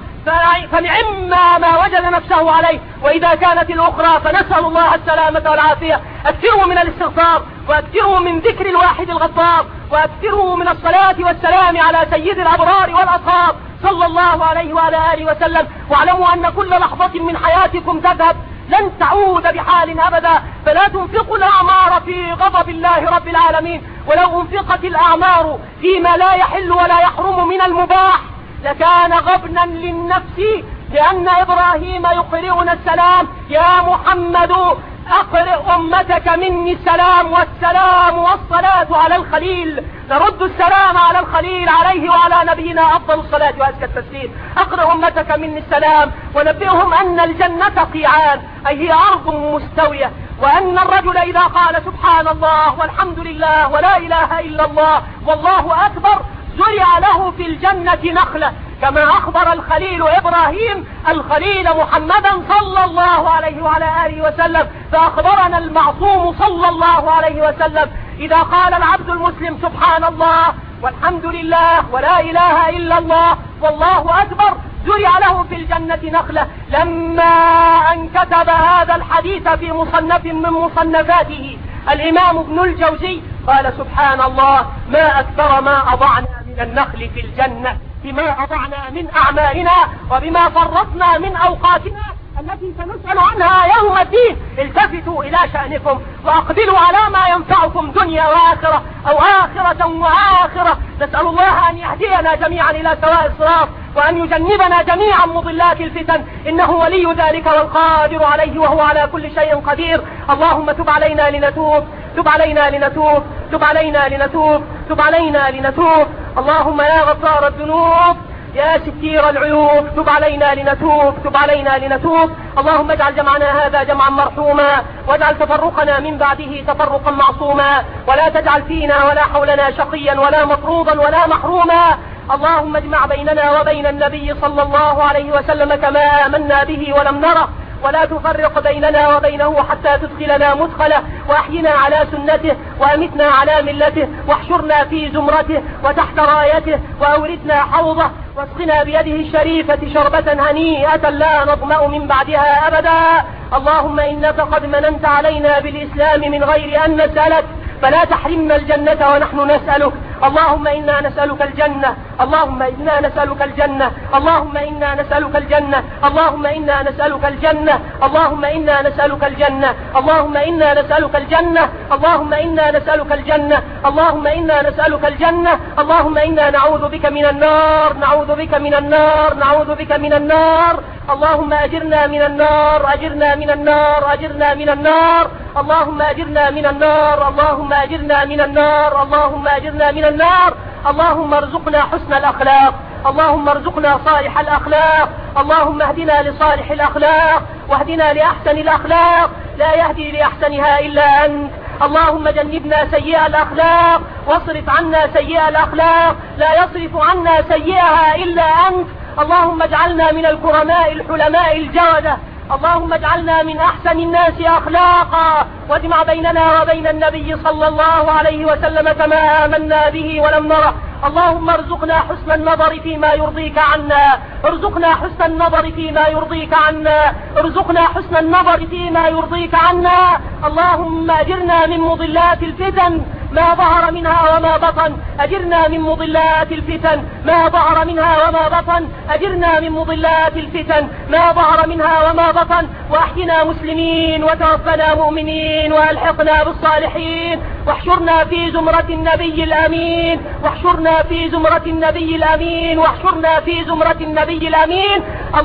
فنعما ما وجد نفسه عليه، وإذا كانت الأخرى فنسأل الله السلامة والعافية. أكثروا من الاستغفار، وأكثروا من ذكر الواحد الغفار، وأكثروا من الصلاة والسلام على سيد الأبرار والأصحاب صلى الله عليه وعلى آله وسلم. واعلموا أن كل لحظة من حياتكم تذهب لن تعود بحال أبدا، فلا تنفقوا الأعمار في غضب الله رب العالمين، ولو انفقت الأعمار فيما لا يحل ولا يحرم من المباح لكان غبنا للنفس، لأن إبراهيم يقرئنا السلام: يا محمد أقرئ أمتك مني السلام، والسلام والصلاة على الخليل، نرد السلام على الخليل عليه وعلى نبينا أفضل الصلاة وأزكى التسليم. أقرئ أمتك مني السلام، ونبئهم أن الجنة قيعان، أي هي أرض مستوية، وأن الرجل إذا قال سبحان الله والحمد لله ولا إله إلا الله والله أكبر زرع له في الجنة نخلة، كما أخبر الخليل إبراهيم الخليل محمدا صلى الله عليه وعلى آله وسلم. فأخبرنا المعصوم صلى الله عليه وسلم: إذا قال العبد المسلم سبحان الله والحمد لله ولا إله إلا الله والله أكبر زرع له في الجنة نخلة. لما أن كتب هذا الحديث في مصنف من مصنفاته الإمام ابن الجوزي قال: سبحان الله، ما أكثر ما أضعنا من النخل في الجنة، بما أضعنا من أعمالنا وبما فرطنا من أوقاتنا التي سنسأل عنها يوم الدين. التفتوا إلى شأنكم وأقبلوا على ما ينفعكم دنيا وآخرة، أو آخرة وآخرة. نسأل الله أن يهدينا جميعا إلى سواء الصراط، وأن يجنبنا جميعا مضلات الفتن، إنه ولي ذلك والقادر عليه، وهو على كل شيء قدير. اللهم تب علينا لنتوب، تب علينا لنتوب، تب علينا لنتوب، تب علينا لنتوب. اللهم يا غفار الذنوب يا ستير العيوب تب علينا لنتوب، تب علينا لنتوب. اللهم اجعل جمعنا هذا جمعا مرحوما، واجعل تفرقنا من بعده تفرقا معصوما، ولا تجعل فينا ولا حولنا شقيا ولا مطرودا ولا محروما. اللهم اجمع بيننا وبين النبي صلى الله عليه وسلم كما آمنا به ولم نره، ولا تفرق بيننا وبينه حتى تدخلنا مدخله، وأحينا على سنته، وأمتنا على ملته، واحشرنا في زمرته وتحت رايته، وأوردنا حوضه، واسقنا بيده الشريفة شربة هنيئة لا نظمأ من بعدها أبدا. اللهم إنك قد مننت علينا بالإسلام من غير أن نسألك، فلا تحرمنا الجنة ونحن نسألك. اللهم إنا نسألك الجنة، اللهم إنا نسألك الجنة، اللهم إنا نسألك الجنة، اللهم إنا نسألك الجنة، اللهم إنا نسألك الجنة، اللهم إنا نسألك الجنة، اللهم إنا نسألك الجنة، اللهم إنا نسألك الجنة، اللهم إنا نعوذ بك من النار، نعوذ بك من النار، نعوذ بك من النار. اللهم أجرنا من النار، أجرنا من النار، أجرنا من النار. اللهم أجرنا من النار، اللهم أجرنا من النار، اللهم أجرنا من النار. اللهم ارزقنا حسن الأخلاق، اللهم ارزقنا صالح الأخلاق، اللهم اهدنا لصالح الأخلاق واهدنا لأحسن الأخلاق، لا يهدي لأحسنها إلا أنت. اللهم جنبنا سيئة الأخلاق واصرف عنا سيئة الأخلاق، لا يصرف عنا سيئها إلا أنت. اللهم اجعلنا من الكرماء الحلماء الجودة، اللهم اجعلنا من أحسن الناس أخلاقا، واجمع بيننا وبين النبي صلى الله عليه وسلم كما آمنا به ولم نره. اللهم ارزقنا حسن النظر فيما يرضيك عنا، ارزقنا حسن النظر فيما يرضيك عنا، ارزقنا حسن النظر فيما يرضيك عنا. اللهم أجرنا من مضلات الفتن ما ظهر منها وما بطن، أجرنا من مضلات الفتن ما ظهر منها وما بطن، أجرنا من مضلات الفتن ما ظهر منها وما بطن، وأحينا مسلمين وتوفنا مؤمنين وألحقنا بالصالحين، واحشرنا في زمرة النبي الأمين، واحشرنا في زمرة النبي الأمين، واحشرنا في زمرة النبي الأمين.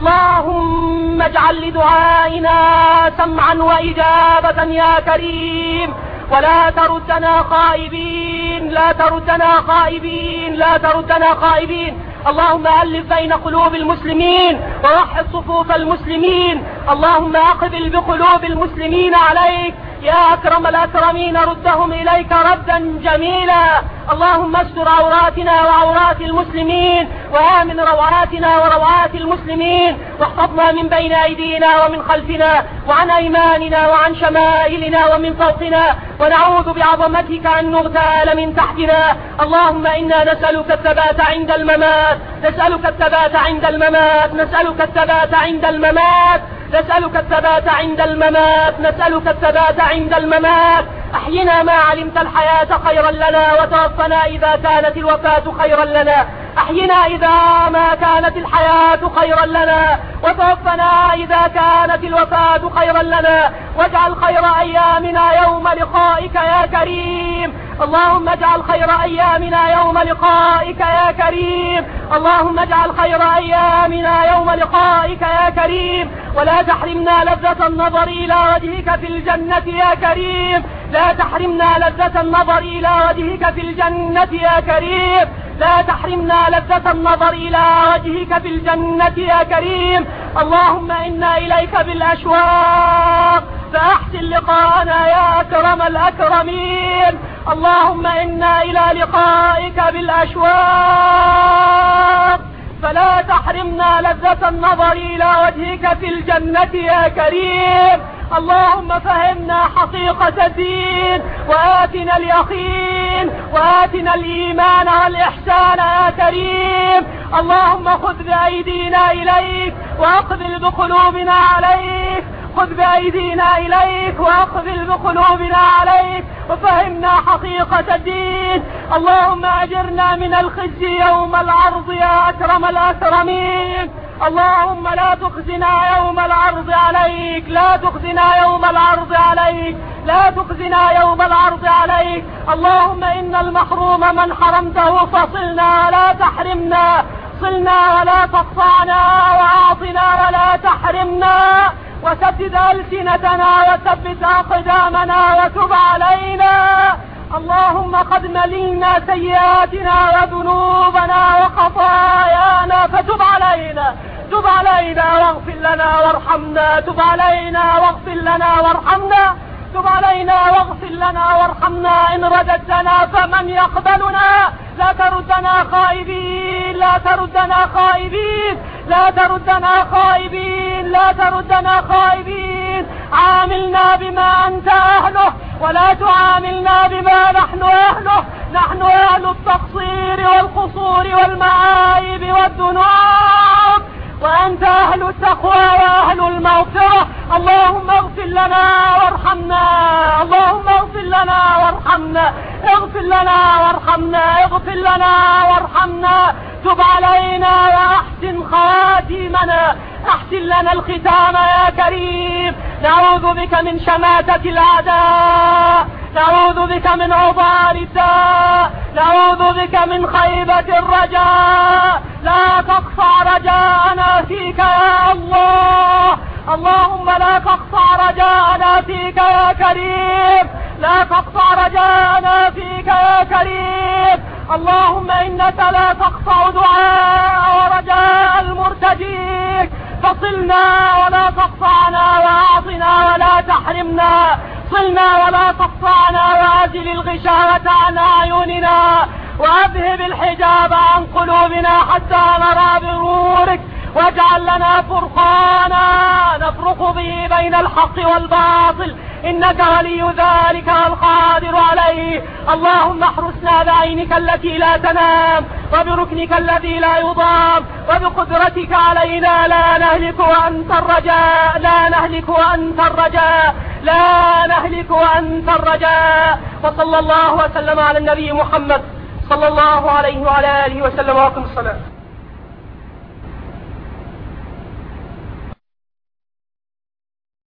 اللهم اجعل لدعائنا سمعا وإجابة يا كريم، ولا تردنا خائبين، لا تردنا خائبين، لا تردنا خائبين. اللهم ألف بين قلوب المسلمين ووحد صفوف المسلمين، اللهم أقبل بقلوب المسلمين عليك يا أكرم الأكرمين، ردهم إليك ردا جميلا. اللهم استر عوراتنا وعورات المسلمين، وآمن روعاتنا وروعات المسلمين، واحفظنا من بين أيدينا ومن خلفنا وعن أيماننا وعن شمائلنا ومن فوقنا، ونعوذ بعظمتك أن نغتال من تحتنا. اللهم إنا نسألك الثبات عند الممات، نسألك الثبات عند الممات، نسألك الثبات عند الممات، نسألك الثبات عند الممات، نسألك الثبات عند الممات. أحينا ما علمت الحياة خيرا لنا، وتوفنا إذا كانت الوفاة خيرا لنا. أحينا إذا ما كانت الحياة خيرا لنا، وتوفنا إذا كانت الوفاة خيرا لنا، واجعل خير أيامنا يوم لقائك يا كريم. اللهم اجعل خير أيامنا يوم لقائك يا كريم، اللهم اجعل خير أيامنا يوم لقائك يا كريم، ولا تحرمنا لذة النظر إلى وجهك في الجنة يا كريم، لا تحرمنا لذة النظر إلى وجهك في الجنة يا كريم، لا تحرمنا لذة النظر إلى وجهك في الجنة يا كريم. اللهم إنا إليك بالأشواق فأحسن لقاءنا يا أكرم الأكرمين. اللهم إنا إلى لقائك بالأشواق فلا تحرمنا لذة النظر إلى وجهك في الجنة يا كريم. اللهم فهمنا حقيقة الدين، وآتنا اليقين، وآتنا الإيمان والإحسان يا كريم. اللهم خذ بأيدينا إليك وأقبل بقلوبنا عليك، خذ بأيدينا إليك وأقبل بقلوبنا عليك، وفهمنا حقيقة الدين. اللهم أجرنا من الخزي يوم العرض يا أكرم الأكرمين. اللهم لا تخزنا يوم العرض عليك، لا تخزنا يوم العرض عليك، لا تخزنا يوم العرض عليك. اللهم إن المحروم من حرمته فصلنا ولا تحرمنا، صلنا ولا تقطعنا، وأعطنا ولا تحرمنا، وسدد ألسنتنا وثبت أقدامنا وتب علينا. اللهم قد مللنا سيئاتنا وذنوبنا وخطايانا فتب علينا، تب علينا واغفر لنا وارحمنا، تب علينا واغفر لنا وارحمنا، تب علينا واغفر لنا وارحمنا. إن رددتنا فمن يقبلنا؟ لا تردنا خائبين، لا تردنا خائبين، لا تردنا خائبين، لا تردنا خائبين. عاملنا بما أنت أهله ولا تعاملنا بما نحن أهله. نحن أهل التقصير والقصور والمعايب والذنوب، وأنت أهل التقوى وأهل المغفرة. اللهم اغفر لنا وارحمنا، اللهم اغفر لنا وارحمنا، اغفر لنا وارحمنا، اغفر لنا وارحمنا. تب علينا وأحسن خواتيمنا، أحسن لنا الختام يا كريم. نعوذ بك من شماتة الأعداء، نعوذ بك من عضال الداء، نعوذ بك من خيبة الرجاء. لا تقطع رجاءنا فيك يا الله، اللهم لا تقطع رجاءنا فيك يا كريم، لا تقطع رجاءنا فيك يا كريم. اللهم إنك لا تقطع دعاء ورجاء المرتجيك، فصلنا ولا تقطعنا، وأعطنا ولا تحرمنا، صلنا ولا تقطعنا، وأزل الغشاوة عن أعيننا، وأذهب الحجاب عن قلوبنا حتى نرى بنورك، واجعل لنا فرقانا نفرق به بين الحق والباطل، إنك ولي ذلك والقادر عليه. اللهم احرسنا بعينك التي لا تنام، وبركنك الذي لا يضام، وبقدرتك علينا لا نهلك وأنت الرجاء، لا نهلك وأنت الرجاء، لا نهلك وأنت الرجاء. وصلى الله وسلم على النبي محمد صلى الله عليه وعلى آله وسلم. وأقم الصلاة.